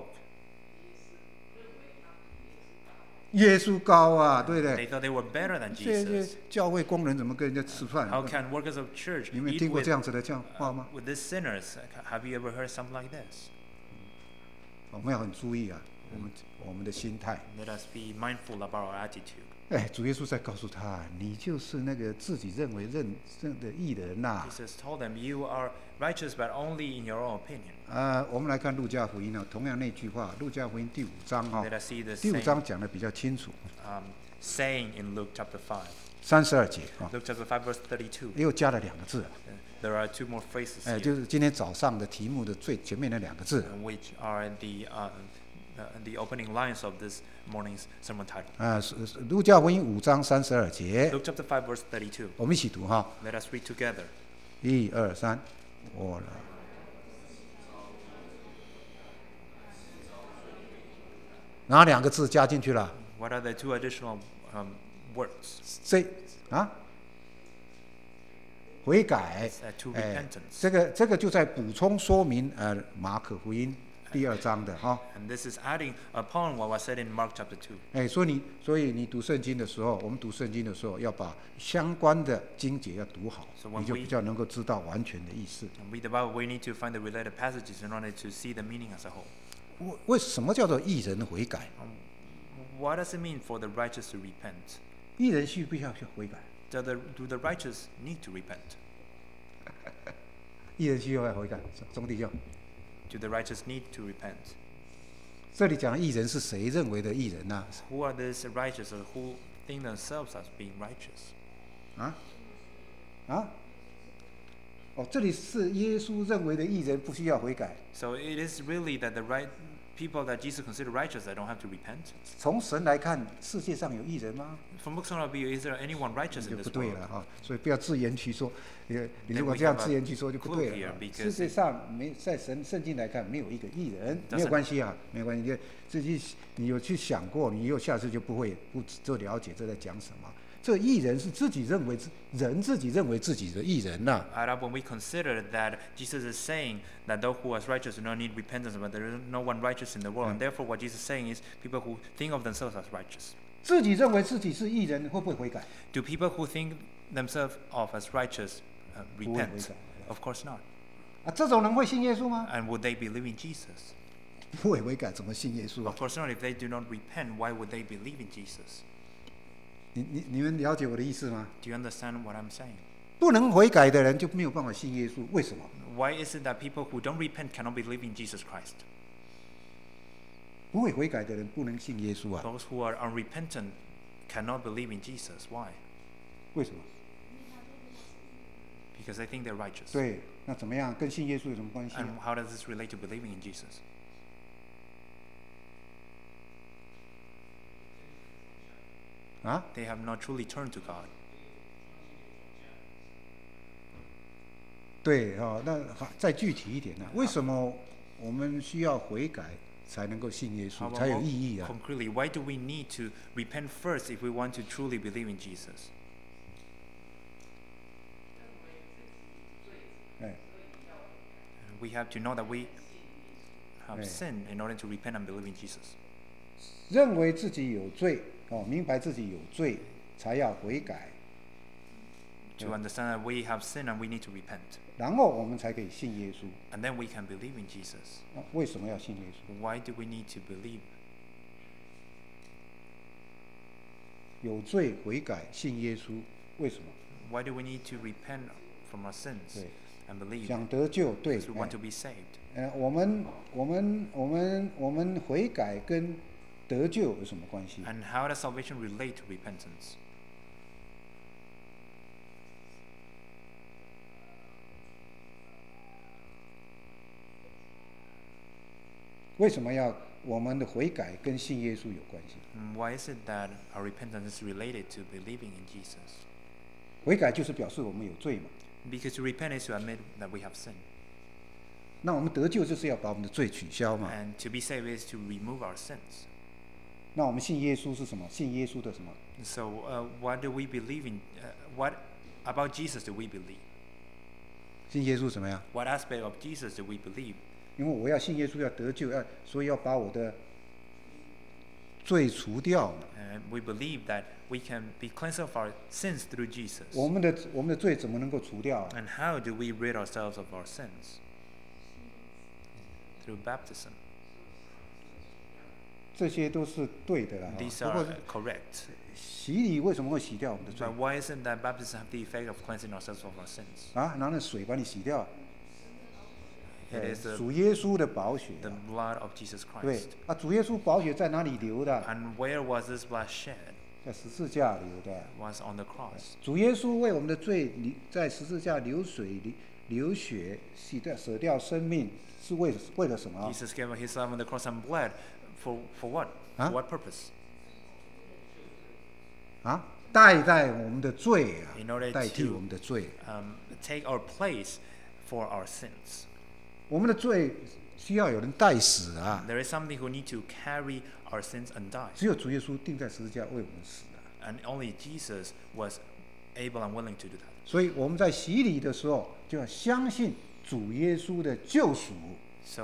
耶稣高啊，对不 they 对？ thought they were better than 这 Jesus. 教会工人怎么跟人家吃饭？ How can workers of church 你们 eat 听过 with, 这样子的话吗？ with these sinners? Have you ever heard something like this? 我们要很注意啊，我们的心态。 Let us be mindful about our attitude. 主耶稣在告诉他，你就是那个自己认为认的义人呐、 Jesus told them, you are righteous, but only in your own opinion. 我们来看路加福音同样那句话，路加福音第5章 Let us see the 第5 same 章讲的比较清楚， saying in Luke chapter 5. 32节 Luke chapter 5 verse 32. 又加了2个字， There are two more phrases here, 就是今天早上的题目的最前面那2个字 which are the opening lines of this morning's sermon title. 路加福音5章32节， Luke chapter 5 verse 32. 我们一起读哈， Let us read together. 1、2、3，我了。哪2个字加进去了？ What are the two additional words? 悔改， To repentance. 这个就在补充说明马可福音第2章的哈。 And this is adding upon what was said in Mark chapter 2. 所以你读圣经的时候，我们读圣经的时候要把相关的经节要读好， So when 你就比较能够知道完全的意思。 And read the Bible, we need to find the related passages in order to see the meaning as a whole. 为什么叫做义人悔改？ What does it mean for the righteous to repent? 义人需不需要悔改？ Do the righteous need to repent? 义人需要悔改，兄弟兄。 Do the righteous need to repent? 这里讲的义人是谁认为的义人呢、 Who are these righteous or who think themselves as being righteous? 这里是耶稣认为的义人不需要悔改。 So it is really that the right people that Jesus considered righteous that don't have to repent. 从神来看，世界上有义人吗？ From looks of view, is there anyone righteous 就 in 不 this 对 world? 了哈，所以不要自言其说。你如果这样自言其说就不对了。世界上在圣经来看没有一个义人，没有关系啊，没有关系。自己你有去想过，你以后下次就不了解这在讲什么。这义人是自己认为自己的义人呐、 When we consider that Jesus is saying that those who are righteous do not need repentance, but there is no one righteous in the world, and therefore what Jesus is saying is people who think of themselves as righteous. 自己认为自己是义人，会不会悔改？ Do people who think themselves of as righteous repent? Of course not. 这种人会信耶稣吗？ And would they believe in Jesus? 不会悔改，怎么信耶稣啊 Of course not. If they do not repent, why would they believe in Jesus? 你们了解我的意思吗？ Do you understand what I'm saying? 不能悔改的人就没有办法信耶稣，为什么？ Why is it that people who don't repent cannot believe in Jesus Christ? 不会悔改的人不能信耶稣啊？ Those who are unrepentant cannot believe in Jesus. Why? 为什么？ Because they think they're righteous. 对，那怎么样？跟信耶稣有什么关系、啊？ And how does this relate to believing in Jesus? 啊？ They have not truly turned to God. 对啊、那再具体一点呢、为什么我们需要悔改才能够信耶 How 稣， about 才有 more 意义啊？ concretely, why do we need to repent first if we want to truly believe in Jesus? 哎， We have to know that we have Yeah. sinned in order to repent and believe in Jesus. 认为自己有罪明白自己有罪，才要悔改， To understand that we have sinned and we need to repent. 然后我们才可以信耶稣。 And then we can believe in Jesus. 为什么要信耶稣？ Why do we need to believe? 有罪悔改，信耶稣，为什么？ Why do we need to repent from our sins 对， and believe? 想得救，对 Because we want to be saved. 我们悔改跟得救有什么关系？ And how does salvation relate to repentance? 为什么要我们的悔改跟信耶稣有关系？ Why is it that our repentance is related to believing in Jesus? 悔改就是表示我们有罪嘛。 Because to repent is to admit that we have sinned. 那我们得救就是要把我们的罪取消嘛。 And to be saved is to remove our sins. 那我们信耶稣是什么？信耶稣的什么？ So what do we believe in? What about Jesus do we believe? 信耶稣什么呀？ What aspect of Jesus do we believe? 因为我要信耶稣，要得救，所以要把我的罪除掉嘛。 And we believe that we can be cleansed of our sins through Jesus. 我们的罪怎么能够除掉啊？ And how do we rid ourselves of our sins? Through baptism. 这些都是对的啦。 These 不过 are correct. 洗礼为什么会洗掉我们的罪 But why isn't that baptism have the effect of cleansing ourselves of our sins? 啊？拿那水把你洗掉， It is 主耶稣的宝血 the 啊。 blood of Jesus 对 Christ. 啊，主耶稣宝血在哪里流的？ And where was this blood shed? 在十字架流的。 Was on the cross. 主耶稣为我们的罪在十字架流血，舍掉生命，是为了什么？ Jesus gave his life on the cross and bled for what? Huh? For what purpose? 啊，代我们的罪啊 In order， 代替 to 我们的罪。 take our place for our sins. 我们的罪需要有人代死啊， There is somebody who need to carry our sins and die. 只有主耶稣钉在十字架为我们死啊。 And only Jesus was able and willing to do that. 所以我们在洗礼的时候就要相信主耶稣的救赎。 So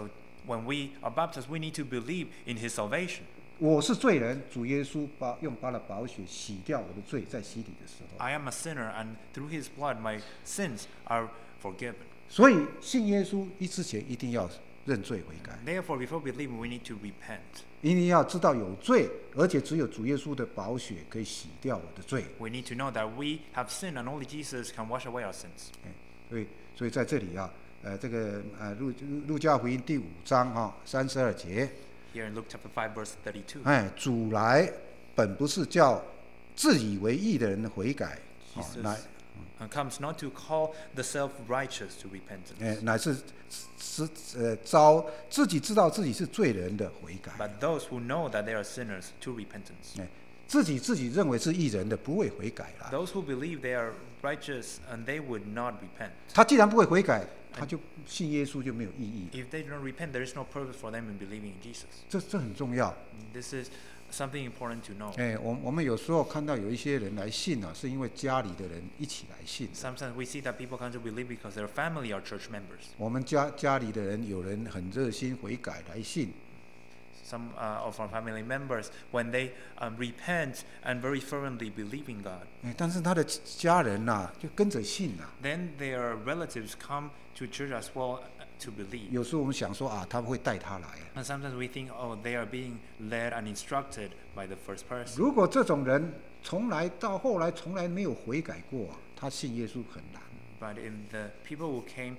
when we are baptized, we need to believe in His salvation. 我是罪人，主耶稣用他的宝血洗掉我的罪，在洗礼的时候。 I am a sinner, and through His blood, my sins are forgiven. 所以信耶稣之前一定要认罪悔改， Therefore, before believing, we need to repent. 一定要知道有罪，而且只有主耶稣的宝血可以洗掉我的罪。 We need to know that we have sinned, and only Jesus can wash away our sins. 所以在这里啊，这个路加福音第5章32节， Here in Luke chapter 5, verse 32. 主来本不是叫自以为义的人悔改， Jesus comes not to call the self-righteous to repentance, 乃是招自己知道自己是罪人的悔改。 but those who know that they are sinners to repentance. 自己认为是义人的不会悔改啦。 Those who believe they are righteous and they would not repent. 他既然不会悔改，他就信耶稣就没有意义。 If they don't repent, there is no purpose for them in believing in Jesus. 这很重要。 This is something important to know. 我们有时候看到有一些人来信是因为家里的人一起来信。 Sometimes we see that people come to believe because their family are church members. 我们家里的人有人很热心悔改来信。 Some of our family members, when they repent and very fervently believe in God, 但是他的家人就跟着信 then their relatives come to church as well to believe. 有时候我们想说他们会带他来。 And sometimes we think, oh, they are being led and instructed by the first person. 如果这种人从来到后来从来没有悔改过，他信耶稣很难。 But if the people who came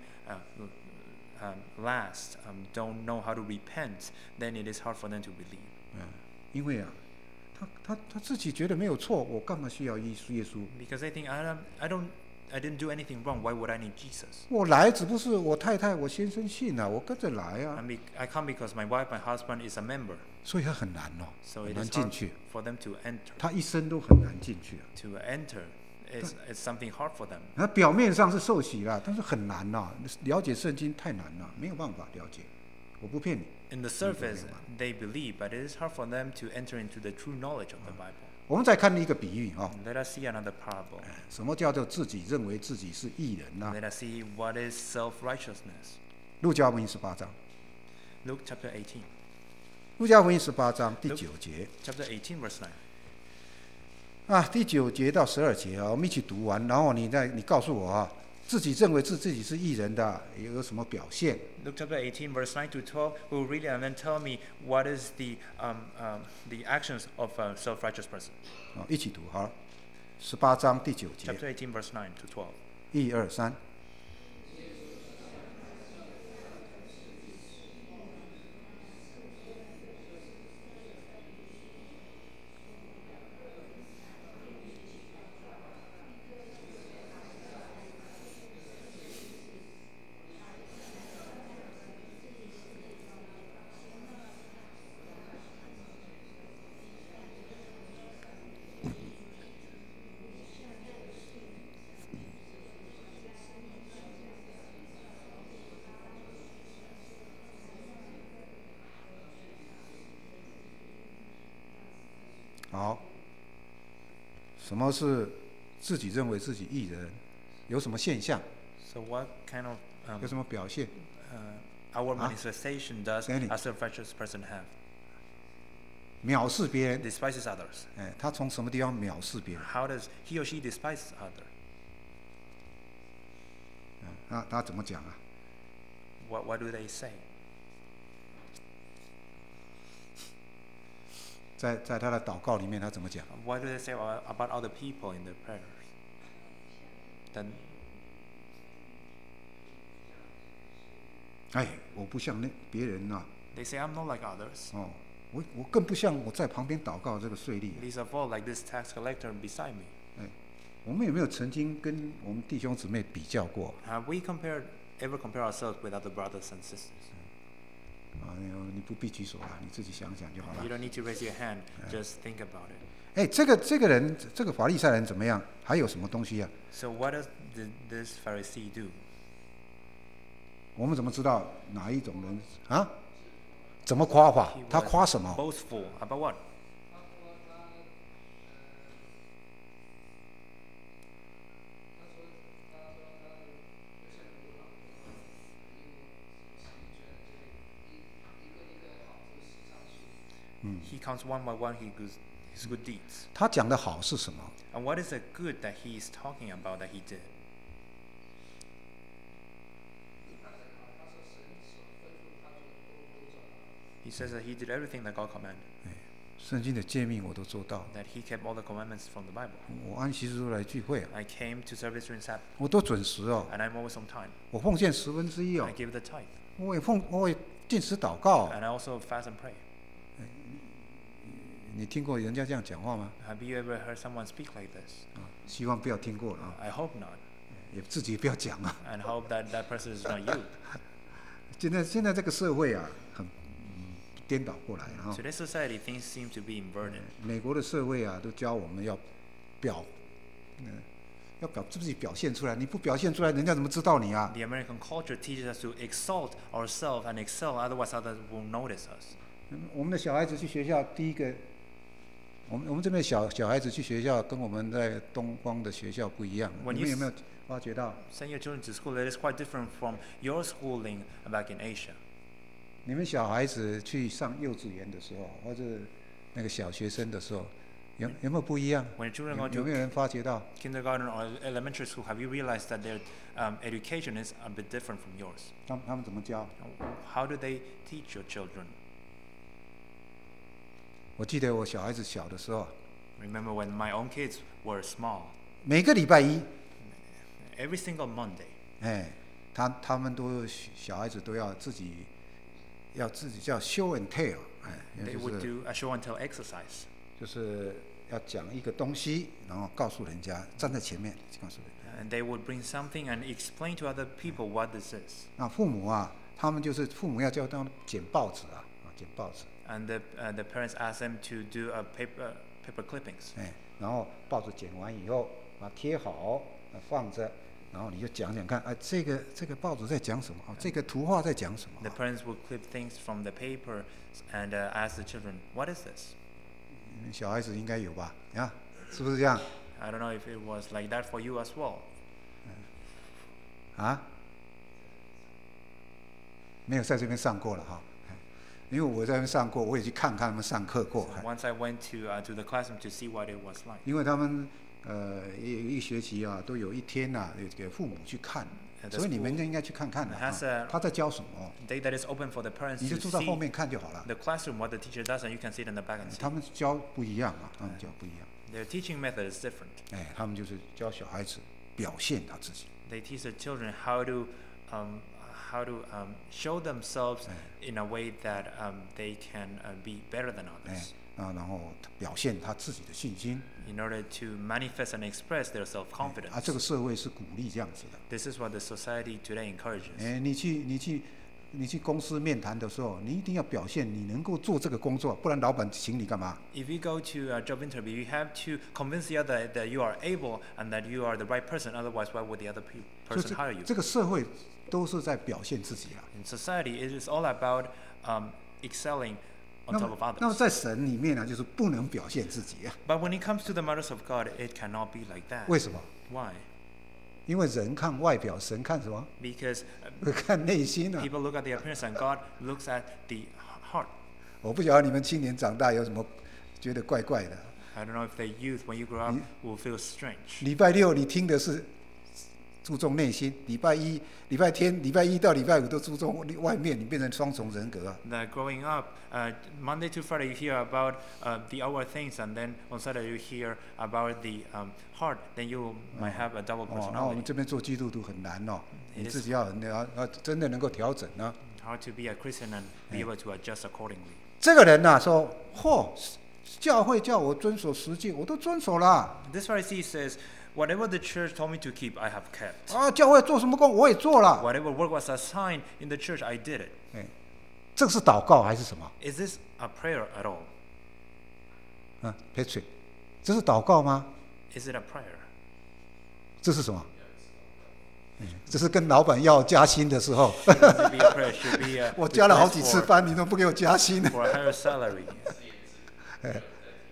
last don't know how to repent, then it is hard for them to believe. 因为他自己觉得没有错，我干嘛需要耶稣？ Because they think I didn't do anything wrong. Why would I need Jesus? 我来只不是我太太我先生信我跟着来 I come because my wife, my husband is a member. 所以他很难 So 很 it 难 is 进 hard 去， for them to enter. 他一生都很难进去。 To enter is something hard for them. 他表面上是受洗了，但是很难了解圣经太难了，没有办法了解。我不骗你。 In the surface, they believe, but it is hard for them to enter into the true knowledge of the Bible. 我们再看一个比喻 Let us see another parable. 什么叫做自己认为自己是义人呢？ Let us see what is self-righteousness. 路加福音18章， Luke chapter 18. 路加福音18章第9节 Chapter 18, verse 9. 第9节到12节我们一起读完，然后你告诉我自己认为自己是义人的有什么表现？ Luke chapter 18, verse 9 to 12. We will read it and then tell me what is the actions of a self-righteous person. 一起读好了，18章第9节 Chapter 18, verse 9 to 12. ，1、2、3。好，什么是自己认为自己义人？有什么现象？ So what kind of 有什么表现？ our manifestation does Danny. a self-righteous person have? 藐视别人。 Despises others. 他从什么地方藐视别人？ How does he or she despise others? 他怎么讲 What do they say? 在他的祷告里面，他怎么讲？ What do they say about other people in their prayers? Then 我不像别人 they say I'm not like others. 我更不像我在旁边祷告这个税吏。 Least of all, like this tax collector beside me. 我们有没有曾经跟我们弟兄姊妹比较过？ Have we ever compare ourselves with other brothers and sisters? 你不必举手你自己想想就好了 You。don't need to raise your hand. Just think about it. 这个人，这个法利赛人怎么样？还有什么东西 So what does this Pharisee do? 我们怎么知道哪一种人怎么夸法？他夸什么？ Boastful about what? He counts one by one his good deeds. 他讲的好是什么？ And what is the good that he is talking about that he did? He says that he did everything that God commanded. 圣经的诫命我都做到， That he kept all the commandments from the Bible. 我按息日都来聚会啊， I came to service during Sabbath, 我都准时哦， and I'm always on time. 我奉献1/10哦 I，give the tithe, 我也禁食祷告。 and I also fast and pray. 你听过人家这样讲话吗？ Have you ever heard someone speak like this? 希望不要听过了啊， I hope not, 也自己不要讲啊。 and hope that that person is not you. 现在这个社会啊，很颠倒过来哈。 Today's society, things seem to be inverted. 美国的社会啊，都教我们要表自己表现出来，你不表现出来，人家怎么知道你啊？ The American culture teaches us to exalt ourselves and excel, otherwise others will notice us. 我们的小孩子去学校，第一个，我们这边小孩子去学校，跟我们在东方的学校不一样。 When 你 you 们有没有发觉到？ Send your children to school, it is quite different from your schooling back in Asia. 你们小孩子去上幼稚园的时候，或者那个小学生的时候，有没有不一样？ When your children go 有没有 to 人发觉到？ kindergarten or elementary school, have you realized that their education is a bit different from yours? 他们怎么教？ How do they teach your children? 我记得我小孩子小的时候， Remember when my own kids were small, 每个礼拜一， every single Monday, 哎，他们都小孩子都要自己叫 show and tell， 哎， they 就 would 是 do a show and tell exercise. 就是要讲一个东西，然后告诉人家，站在前面告诉人家。 And they would bring something and explain to other people what this is. 那父母啊，他们就是父母要叫他们剪报纸啊，剪报纸， And the parents ask them to do paper clippings. 哎，然后报纸剪完以后，把它贴好，放着，然后你就讲讲看，哎，这个报纸在讲什么？这个图画在讲什么？ The parents would clip things from the paper and ask the children, "What is this?" 小孩子应该有吧？啊，是不是这样？ I don't know if it was like that for you as well. 啊？没有在这边上过了哈，因为我在那边上过，我也去看他们上课过。 Once I went to the classroom to see what it was like. 因为他们一学期啊都有一天呐、给父母去看，所以你们应该去看看的、 has a 他在教什么， Day that is open for the parents 你就 to 坐在后 see 面看就好了。 the classroom, what the teacher does, and you can sit in the back and see. 他们教不一样啊，他们教不一样。 Their teaching method is different. 哎，他们就是教小孩子表现他自己。 They teach the children how to show themselves in a way that they can be better than 哎 others. 然后表现他自己的信心。 In order to manifest and express their self-confidence. 这个社会是鼓励这样子的。 This is what the society today encourages. 哎，你去公司面谈的时候，你一定要表现你能够做这个工作，不然老板请你干嘛？ If you go to a job interview, you have to convince the other that you are able and that you are the right person. Otherwise, why would the other 就 person hire you? 这个社会都是在表现自己啊。 In society, it is all about excelling on 那 top of 么 others. 在神里面呢，就是不能表现自己啊。 But when it comes to the matters of God, it cannot be like that. 为什么？ Why? 因为人看外表，神看什么？ Because 看内心啊。 people look at the appearance and God looks at the heart. 我不晓得你们青年长大有什么觉得怪怪的。 I don't know if the youth, when you grow up, will feel strange. 礼拜六你听的是注重内心，礼拜一到礼拜五都注重外面，你变成双重人格啊。 That growing up, Monday to Friday you hear about the outward things, and then on Saturday you hear about the heart. Then you might have a double 然后我们 personality. 这边做基督徒很难哦， It 你 is 自己要真的能够调整啊。 Hard to be a Christian and be able to adjust accordingly. 这个人呐、说，教会叫我遵守十诫，我都遵守了。 This Pharisee says, "Whatever the church told me to keep, I have kept. 啊，教会做什么工我也做了。 Whatever work was assigned in the church, I did it." 哎，这个是祷告还是什么？ Is this a prayer at all? Patrick，这是祷告吗？ Is it a prayer? 这是什么？这是跟老板要加薪的时候， Should be a prayer. Should be a 我加了好几 request 次 for, 班，你都不给我加薪。 for a higher salary.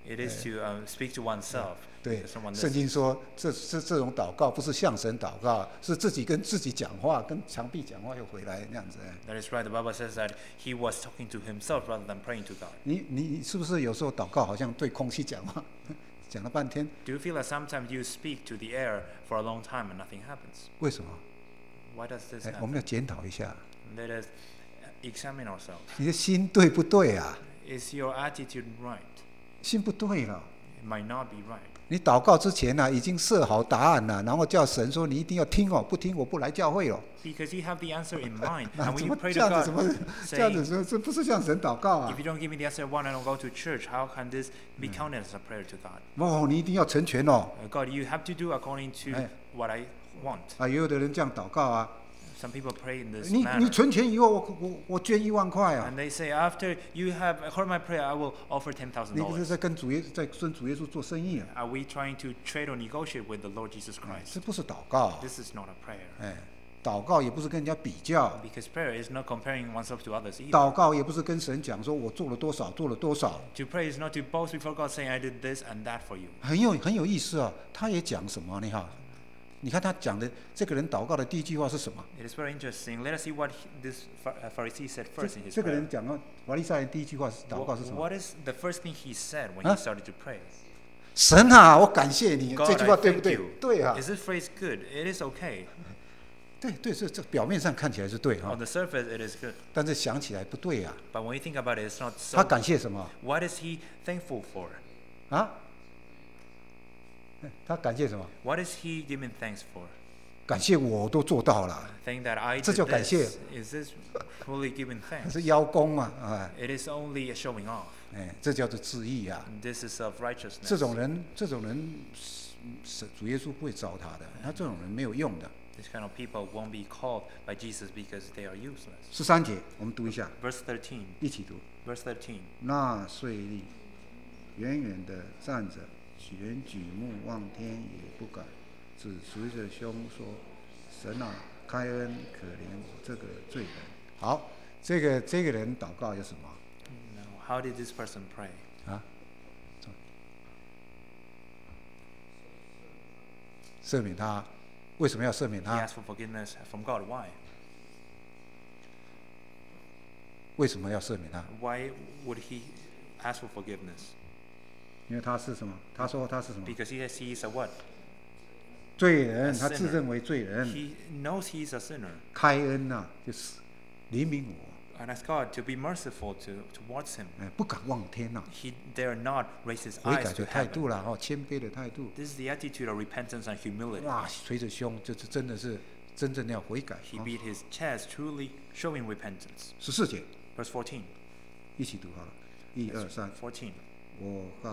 It is to speak to oneself. 对 because someone， 圣经 listens. 说这种祷告不是向神祷告，是自己跟自己讲话，跟墙壁讲话又回来那样子。 That is right. The Bible says that he was talking to himself rather than praying to God. 你是不是有时候祷告好像对空气讲话，讲了半天？ Do you feel that sometimes you speak to the air for a long time and nothing happens? 为什么？ Why does this 我 happen? 们要检讨一下， Let us examine ourselves. 你的心对不对啊？ Is your attitude right? 心不对了。 It might not be right. 你祷告之前呢、已经设好答案了，然后叫神说你一定要听哦，不听我不来教会哦。 Because you have the answer in mind. 那 And 怎 when 么 you pray 这 to 样子？怎 God, 么这样子 saying, 说？这不是向神祷告啊 if！you don't give me the answer one, I don't go to church. How can this be counted as a prayer to God? 哦，你一定要成全哦。 God, you have to do according to Hey. what I want. 啊，也有的人这样祷告啊， Some people pray in this 你 manner. 存钱以后，我捐10000块啊 And。they say, after you have heard my prayer, I will offer 10,000 你这是 dollars. 在跟主耶稣做生意啊？ Are we trying to trade or negotiate with the Lord Jesus Christ? 这不是祷告， This is not a prayer. 哎，祷告也不是跟人家比较， Because prayer is not comparing oneself to others either. 祷告也不是跟神讲说我做了多少，做了多少， To pray is not to boast before God saying, I did this and that for you. 很有意思啊。他也讲什么？你看他讲的这个人祷告的第一句话是什么？ It is very interesting. Let us see what this Pharisee said first in his 这个 prayer. 人讲到法利赛人第一句话是祷告是什么？ What is the first thing he said when Huh? he started to pray? 神啊，我感谢你。 God, 这句 I 话对不 thank 对 you.？ 对啊， Is this phrase good? It is okay. 对，这表面上看起来是对哈 On，the surface, it is good. 但是想起来不对啊。 But when you think about it, it's not 他 so. 感谢什么 What is he thankful for? 啊？他感谢什么？ What is he giving thanks for? 感谢我都做到了， Saying that I 这 did 叫感谢。 this. Is this truly giving 他 thanks? 是邀功嘛，哎 It is only a showing off. 哎，这叫做自义啊。 This is self-righteousness. 这种人，主耶稣不会招他的，他这种人没有用的。 This kind of people won't be called by Jesus because they are useless. 13节，我们读一下， Verse 13. 一起读。 Verse 13. 那税吏远远地站着，连举目望天也不敢，只捶着胸说：“神啊，开恩可怜我这个罪人。”好，这个人祷告有什么 Now, how did this person pray? 啊？赦免他，为什么要赦免 He 他？ asked for forgiveness from God. Why? 为什么要赦免他？ Why would he ask for forgiveness? 因为他是什么？他说他是什么？ Because he is a what? 罪人， A 他自 sinner. 认为罪人。 He knows he is a sinner 开恩呐、就是怜悯我， and ask God to be merciful towards him. 不敢望天呐、 He dare not raise his 悔 eyes 改 to 的态 heaven. 度啦，谦卑的态度。 This is the attitude of repentance and humility. 哇，捶着胸，这真的是真正的要悔改。 He beat his chest, truly showing repentance. 14节， Verse 14. 一起读好了，一二三， 14. 我告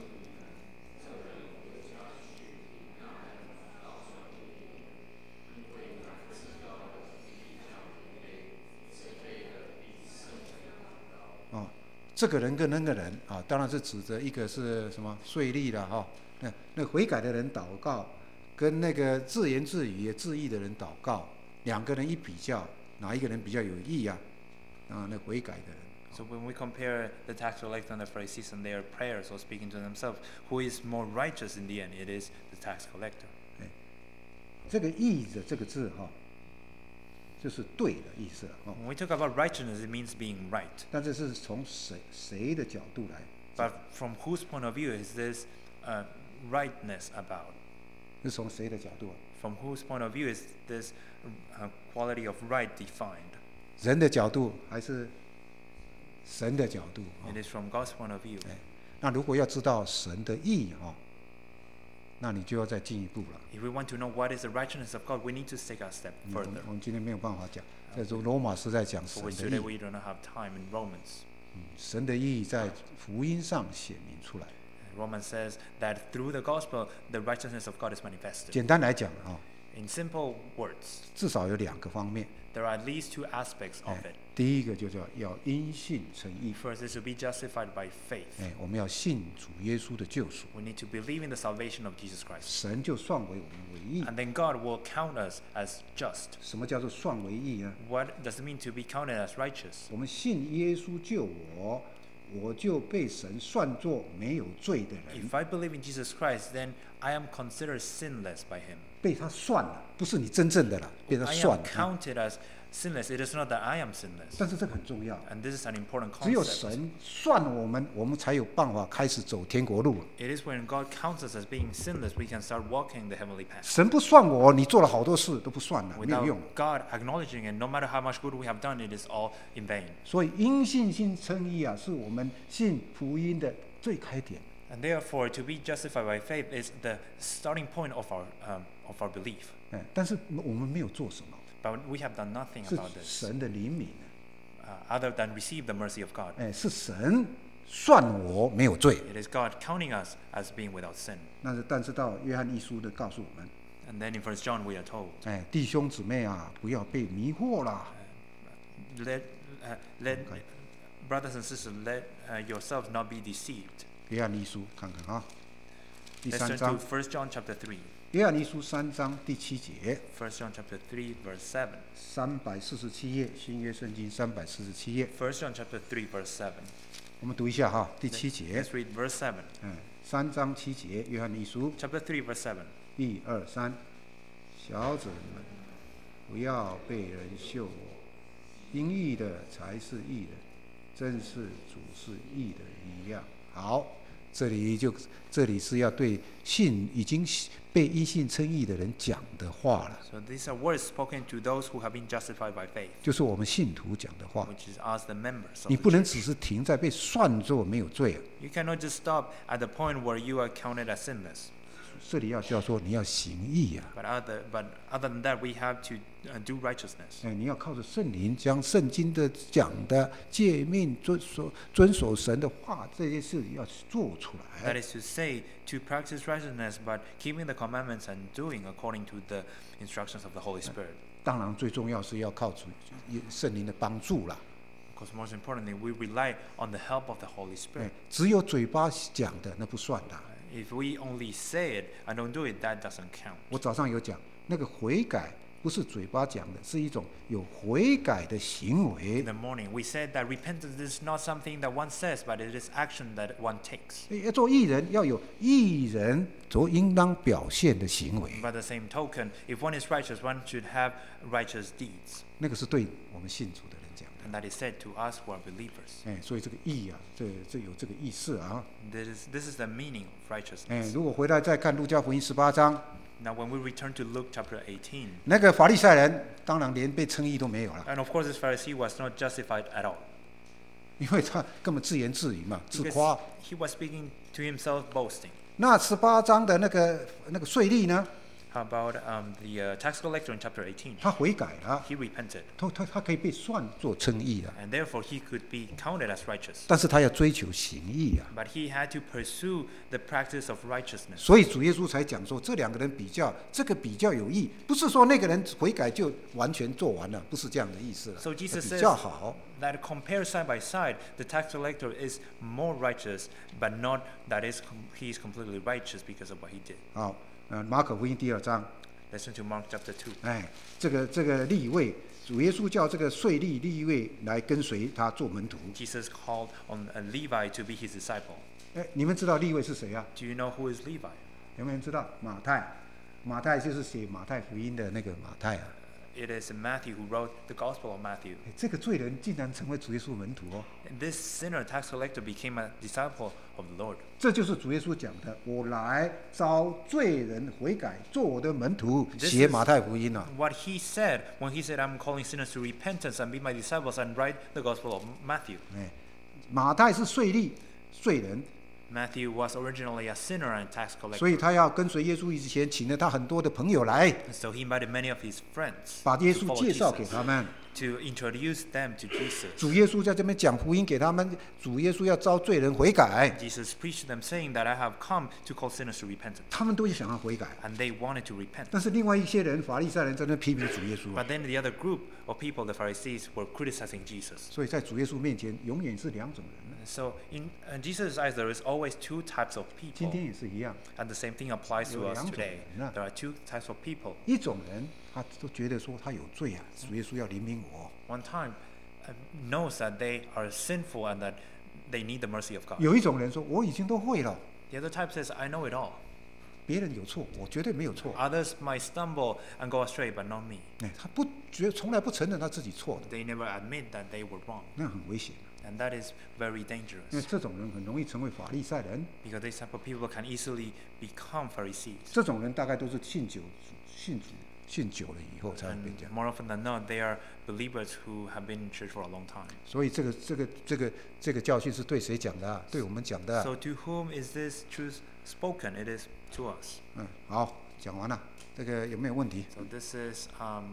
哦，这个人跟那个人啊，当然是指着一个是什么税吏了哈。那悔改的人祷告，跟那个自言自语也自义的人祷告，两个人一比较，哪一个人比较有益啊？啊，那悔改的人。 So when we compare the tax collector and the Pharisees and their prayers or speaking to themselves, who is more righteous in the end? It is the tax collector. 这个义的这个字哈，就是对的意思了哦。 When we talk about righteousness, it means being right. 但这是从谁的角度来？ But from whose point of view is this rightness about? 是从谁的角度啊？ From whose point of view is this quality of right defined? 人的角度还是神的角度？ It is from God's point of view. 那如果要知道神的义哈，那你就要再进一步了。 If we want to know what is the righteousness of God, we need to take a step 我 further. 们今天没有办法讲，在罗马时代讲 For 神 which 的 today 义， we do not have time in Romans. 神的义在福音上显明出来。 Romans says that through the gospel, the righteousness of God is manifested. 简单来讲啊， In simple words, 至少有2个方面。 there are at least two aspects of it. 第一个就叫要因信成义， First is to be justified by faith. 我们要信主耶稣的救赎， We need to believe in the salvation of Jesus Christ. 神就算为我们为义。 And then God will count us as just. 什么叫做算为义呢？ What does it mean to be counted as righteous? 我们信耶稣救我， 我就被神算作没有罪的人。 If I believe in Jesus Christ, then I am considered sinless by Him. 被他算了，不是你真正的了，被他 I 算 am 了。 counted as sinless. It is not that I am sinless. 但是这个很重要， And this is an important 只有 concept. 神算我们，我们才有办法开始走天国路。 It is when God counts us as being sinless, we can start walking the heavenly path. 神不算我，你做了好多事都不算了，没有 Without 用。 God acknowledging it, no matter how much good we have done, it is all in vain. 所以因信心称义啊，是我们信福音的最开点。 And therefore, to be justified by faith is the starting point of our belief. 但是我们没有做什么， But we have done nothing 是 about this 神的怜悯， other than receive the mercy of God. 是神算我没有罪。 It is God counting us as being without sin. 但是到约翰一书的告诉我们， And then in 1 John we are told, 弟兄姊妹啊，不要被迷惑啦。 let brothers and sisters, let yourselves not be deceived. 约翰一书看看啊，第 Let's 三 turn 章， to 1 John chapter 3. 约翰一书3章第7节， 1 John chapter 3 verse 7. 347页，新约圣经347页， 1 John chapter 3 verse 7. 我们读一下哈，第7节， Let's read verse 7. 3章7节，约翰一书 Chapter 3 verse 7. 1、2、3，小子们，不要被人羞辱，因义的才是义人，真是主是义的一样。好，这里是要对已经被因信称义的人讲的话了， So these are words spoken to those who have been justified by faith, 就是我们信徒讲的话。 which is us, the members of 你 the 不能 church. 只是停在被算作没有罪啊， You cannot just stop at the point where you are counted as sinless. 这里要说你要行义啊， But other than that, we have to do righteousness. 你要靠着圣灵将圣经的讲的诫命遵守神的话这些事要做出来。 That is to say, to practice righteousness, but keeping the commandments and doing according to the instructions of the Holy Spirit. 当然最重要是要靠圣灵的帮助啦。 Because most importantly, we rely on the help of the Holy Spirit. 只有嘴巴讲的那不算的。 If we only say it and don't do it, that doesn't count. 我早上有讲，那个悔改不是嘴巴讲的，是一种有悔改的行为 In。the morning, we said that repentance is not something that one says, but it is action that one takes. 要做义人，要有义人所应当表现的行为， By the same token, if one is righteous, one should have righteous deeds. 那个是对我们信主的人讲的。 And that is said to us who are believers. 所以这个义啊，这有这个意思啊。 This is the meaning of righteousness. 如果回来再看路加福音18章， Now, when we return to Luke chapter 18, 那个法利赛人当然连被称义都没有了， and of course this Pharisee was not justified at all. 因为他根本自言自语嘛，自 Because 夸。 he was speaking to himself, boasting. 那18章的那个税吏呢， How about the tax collector in chapter 18? 他悔改了， He repented, 他可以被算作称义了， and therefore he could be counted as righteous. 但是他要追求行义啊。 But he had to pursue the practice of righteousness. 所以主耶稣才讲说，这两个人比较，这个比较有益，不是说那个人悔改就完全做完了，不是这样的意思了。 So Jesus 比 says 较好， that compare side by side, the tax collector is more righteous, but not that he is completely righteous because of what he did. 好，马可福音第2章， Listen to Mark chapter 2. 这个利未，主耶稣叫这个税吏利未来跟随他做门徒。 Jesus called on Levi to be his disciple. 你们知道利未是谁啊？ Do you know who is Levi? 有没有人知道？马太，马太就是写马太福音的那个马太啊。 It is Matthew who wrote the Gospel of Matthew. 这个罪人竟然成为主耶稣门徒哦， And this sinner tax collector became a disciple of the Lord. 这就是主耶稣讲的：我来招罪人悔改，做我的门徒。 This 写 is 马太福音啊。 What he said when he said, I'm calling sinners to repentance and be my disciples and write the Gospel of Matthew. 马太是税吏，罪人， Matthew was originally a sinner and tax 所以 collector. 他要跟随耶稣以前，请了他很多的朋友来， So he invited many of his friends 把 to 耶稣 follow 介绍给 Jesus, 他们。 to introduce them to Jesus. 主耶稣在这边讲福音给他们，主耶稣要招罪人悔改， Jesus preached to them saying that I have come to call sinners to repentance. 他们都想要悔改。 And they wanted to repent. 但是另外一些人，法利赛人在那批评主耶稣啊， But then the other group of people, the Pharisees, were criticizing Jesus. 所以在主耶稣面前，永远是两种人。 So in Jesus' eyes, there is always two types of 今 people. 天也是一样， And the same thing applies to 有 us 两种 today. 人啊。 There are two types of people. 一种人他都觉得说他有罪啊，主耶稣要怜悯我。 One time knows that they are sinful and that they need the mercy of God. 有一种人说我已经都会了， The other type says, I know it all. 别人有错，我绝对没有错。 Others might stumble and go astray, but not me. 他从来不承认他自己错的， They never admit that they were wrong. 那很危险。 And that is very 因为 dangerous. 这种人很容易成为法利赛人， Because this type of people can easily become Pharisees. 这种人大概都是信久了以后才会变这 And 样。 more often than not, they are believers who have been in church for a long time. 所以这个教训是对谁讲的啊？对我们讲的啊。 So to whom is this truth spoken? It is to us. 好，讲完了。这个有没有问题？ So this is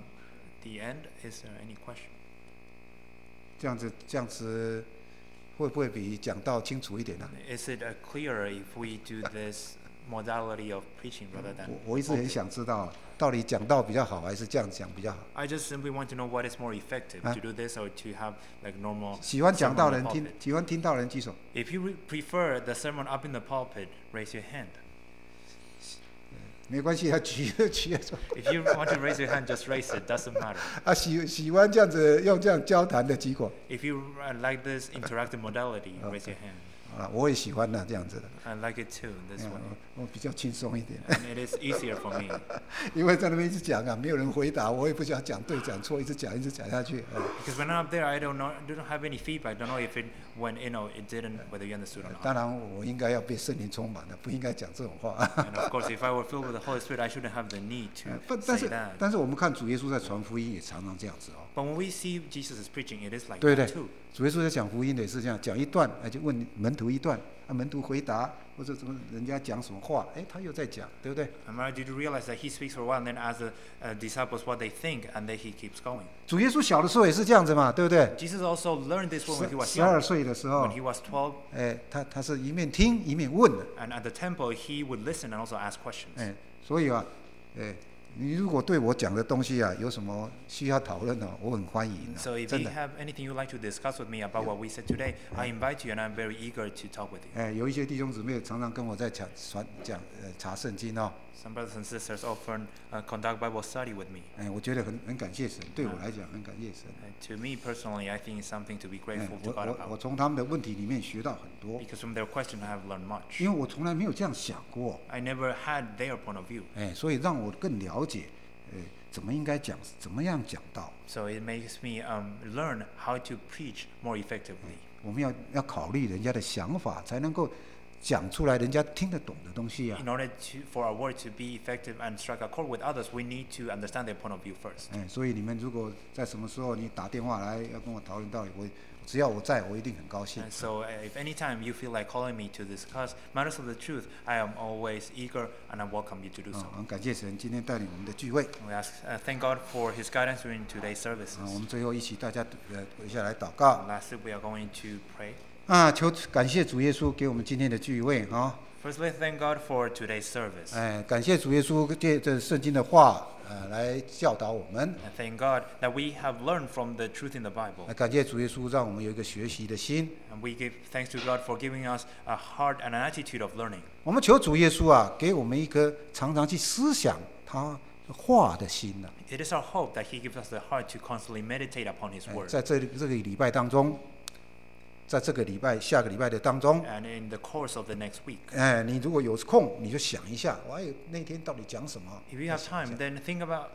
the end. Is there any question? 这样子会不会比讲道清楚一点呢、 Is it clearer if we do this modality of preaching rather than? 我一直很想知道，到底讲道比较好，还是这样讲比较好？ I just simply want to know what is more effective, to do this or to have like normal. 喜欢讲道 sermon 的 on 人 the 听， pulpit. 喜欢听道的人举手。 If you prefer the sermon up in the pulpit, raise your hand. 没关系，他举就举。 If you want to raise your hand, just raise it. Doesn't matter. 啊，喜欢这样子用这样交谈的结果 If you like this interactive modality, raise your hand. 啊，我也喜欢这样子的， I like it too this way. 我比较轻松一点， And it is easier for me. 因为在那边一直讲啊，没有人回答，我也不想讲对讲错，一直讲下去。 Because when I'm up there, I don't have any feedback. Don't know if it went in or it didn't, whether you understood or not. 当然，我应该要被圣灵充满的，不应该讲这种话。 And of course, if I were filled with the Holy Spirit, I shouldn't have the need to 但 say 是 that. 但是我们看主耶稣在传福音也常常这样子哦， But when we see Jesus' preaching, it is like 对不 that 对 too.？ 主耶稣在讲福音的也是这样，讲一段，就问门徒一段，门徒回答或者什么人家讲什么话，他又在讲，对不对？ And Mary, did you realize that he speaks for a while and then asks the disciples what they think, and then he keeps going? 主耶稣小的时候也是这样子嘛，对不对？ Jesus also learned this when he was 12 young. 岁的时候 When，he was 12, 他是一面听一面问的， and at the temple, he would listen and also ask questions. 所以啊，你如果对我讲的东西啊有什么需要讨论的，我很欢迎 So 的， if 真 you 的。 have anything you'd like to discuss with me about what we said today, I invite you, and I'm very eager to talk with you. 有一些弟兄姊妹常常跟我在查圣经哦， Some brothers and sisters often conduct Bible study with me. 我觉得很感谢神，对我来讲很感谢神。 And to me personally, I think it's something to be 哎 grateful to God 我 about. 从他们的问题里面学到很多， Because from their question, I have learned much. 因为我从来没有这样想过， I never had their point of view. 所以让我更了解，怎么应该讲，怎么样讲道。 So it makes me learn how to preach more effectively. 我们要考虑人家的想法，才能够讲出来人家听得懂的东西啊。 In order for our word to be effective and strike a chord with others, we need to understand their point of view first. 所以你们如果在什么时候你打电话来要跟我讨论道理，只要我在，我一定很高兴。 And so if any time you feel like calling me to discuss matters of the truth, I am always eager and I welcome you to do so. 很感谢神今天带领我们的聚会。 We thank God for His guidance during today's services. 我们最后一起大家跪下来祷告 Lastly, we are going to pray. 求感谢主耶稣给我们今天的聚会啊。 Firstly, thank God for today's service. 感谢主耶稣借着圣经的话来教导我们。 And thank God that we have learned from the truth in the Bible. 感谢主耶稣让我们有一个学习的心。 And we give thanks to God for giving us a heart and an attitude of learning. 我们求主耶稣给我们一颗常常去思想他话的心呢。 It is our hope that He gives us the heart to constantly meditate upon His word. 在这个礼拜当中，在这个礼拜、下个礼拜的当中， And in the course of the next week. 你如果有空，你就想一下，那天到底讲什么？ If you have time, then think about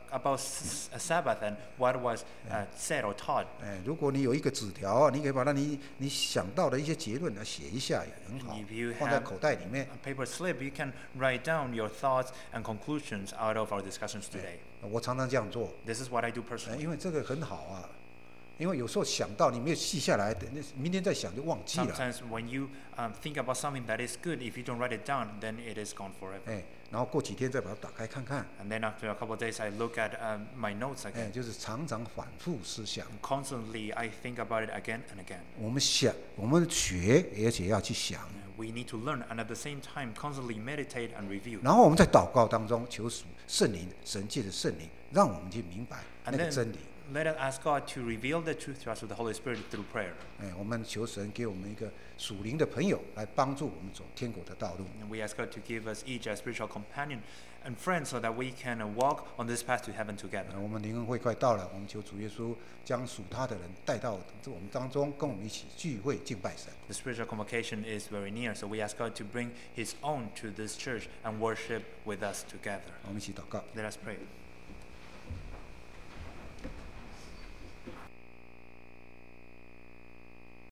a Sabbath and what was said or taught. 如果你有一个纸条你可以把你想到的一些结论写一下，也很好 If you， 放在 have 口袋里面。 a paper slip, you can write down your thoughts and conclusions out of our discussions today. 我常常这样做， This is what I do personally. 因为这个很好啊。因为有时候想到你没有记下来，那明天再想就忘记了。 Sometimes when you think about something that is good, if you don't write it down, then it is gone forever. 然后过几天再把它打开看看。 And then after a couple of days, I look at my notes again. 就是常常反复思想。 And constantly, I think about it again and again. 我们学，而且要去想。 We need to learn and at the same time constantly meditate and review. 然后我们在祷告当中求神借着圣灵，让我们去明白那个真理。 let us ask God to reveal the truth to us with the Holy Spirit through prayer. 我们求神给我们一个属灵的朋友来帮助我们走天国的道路。 And we ask God to give us each a spiritual companion and friend so that we can walk on this path to heaven together. 我们灵恩会快到了，我们求主耶稣将属他的人带到我们当中，跟我们一起聚会敬拜神。 The spiritual convocation is very near, so we ask God to bring His own to this church and worship with us together. 我们一起祷告。 Let us pray.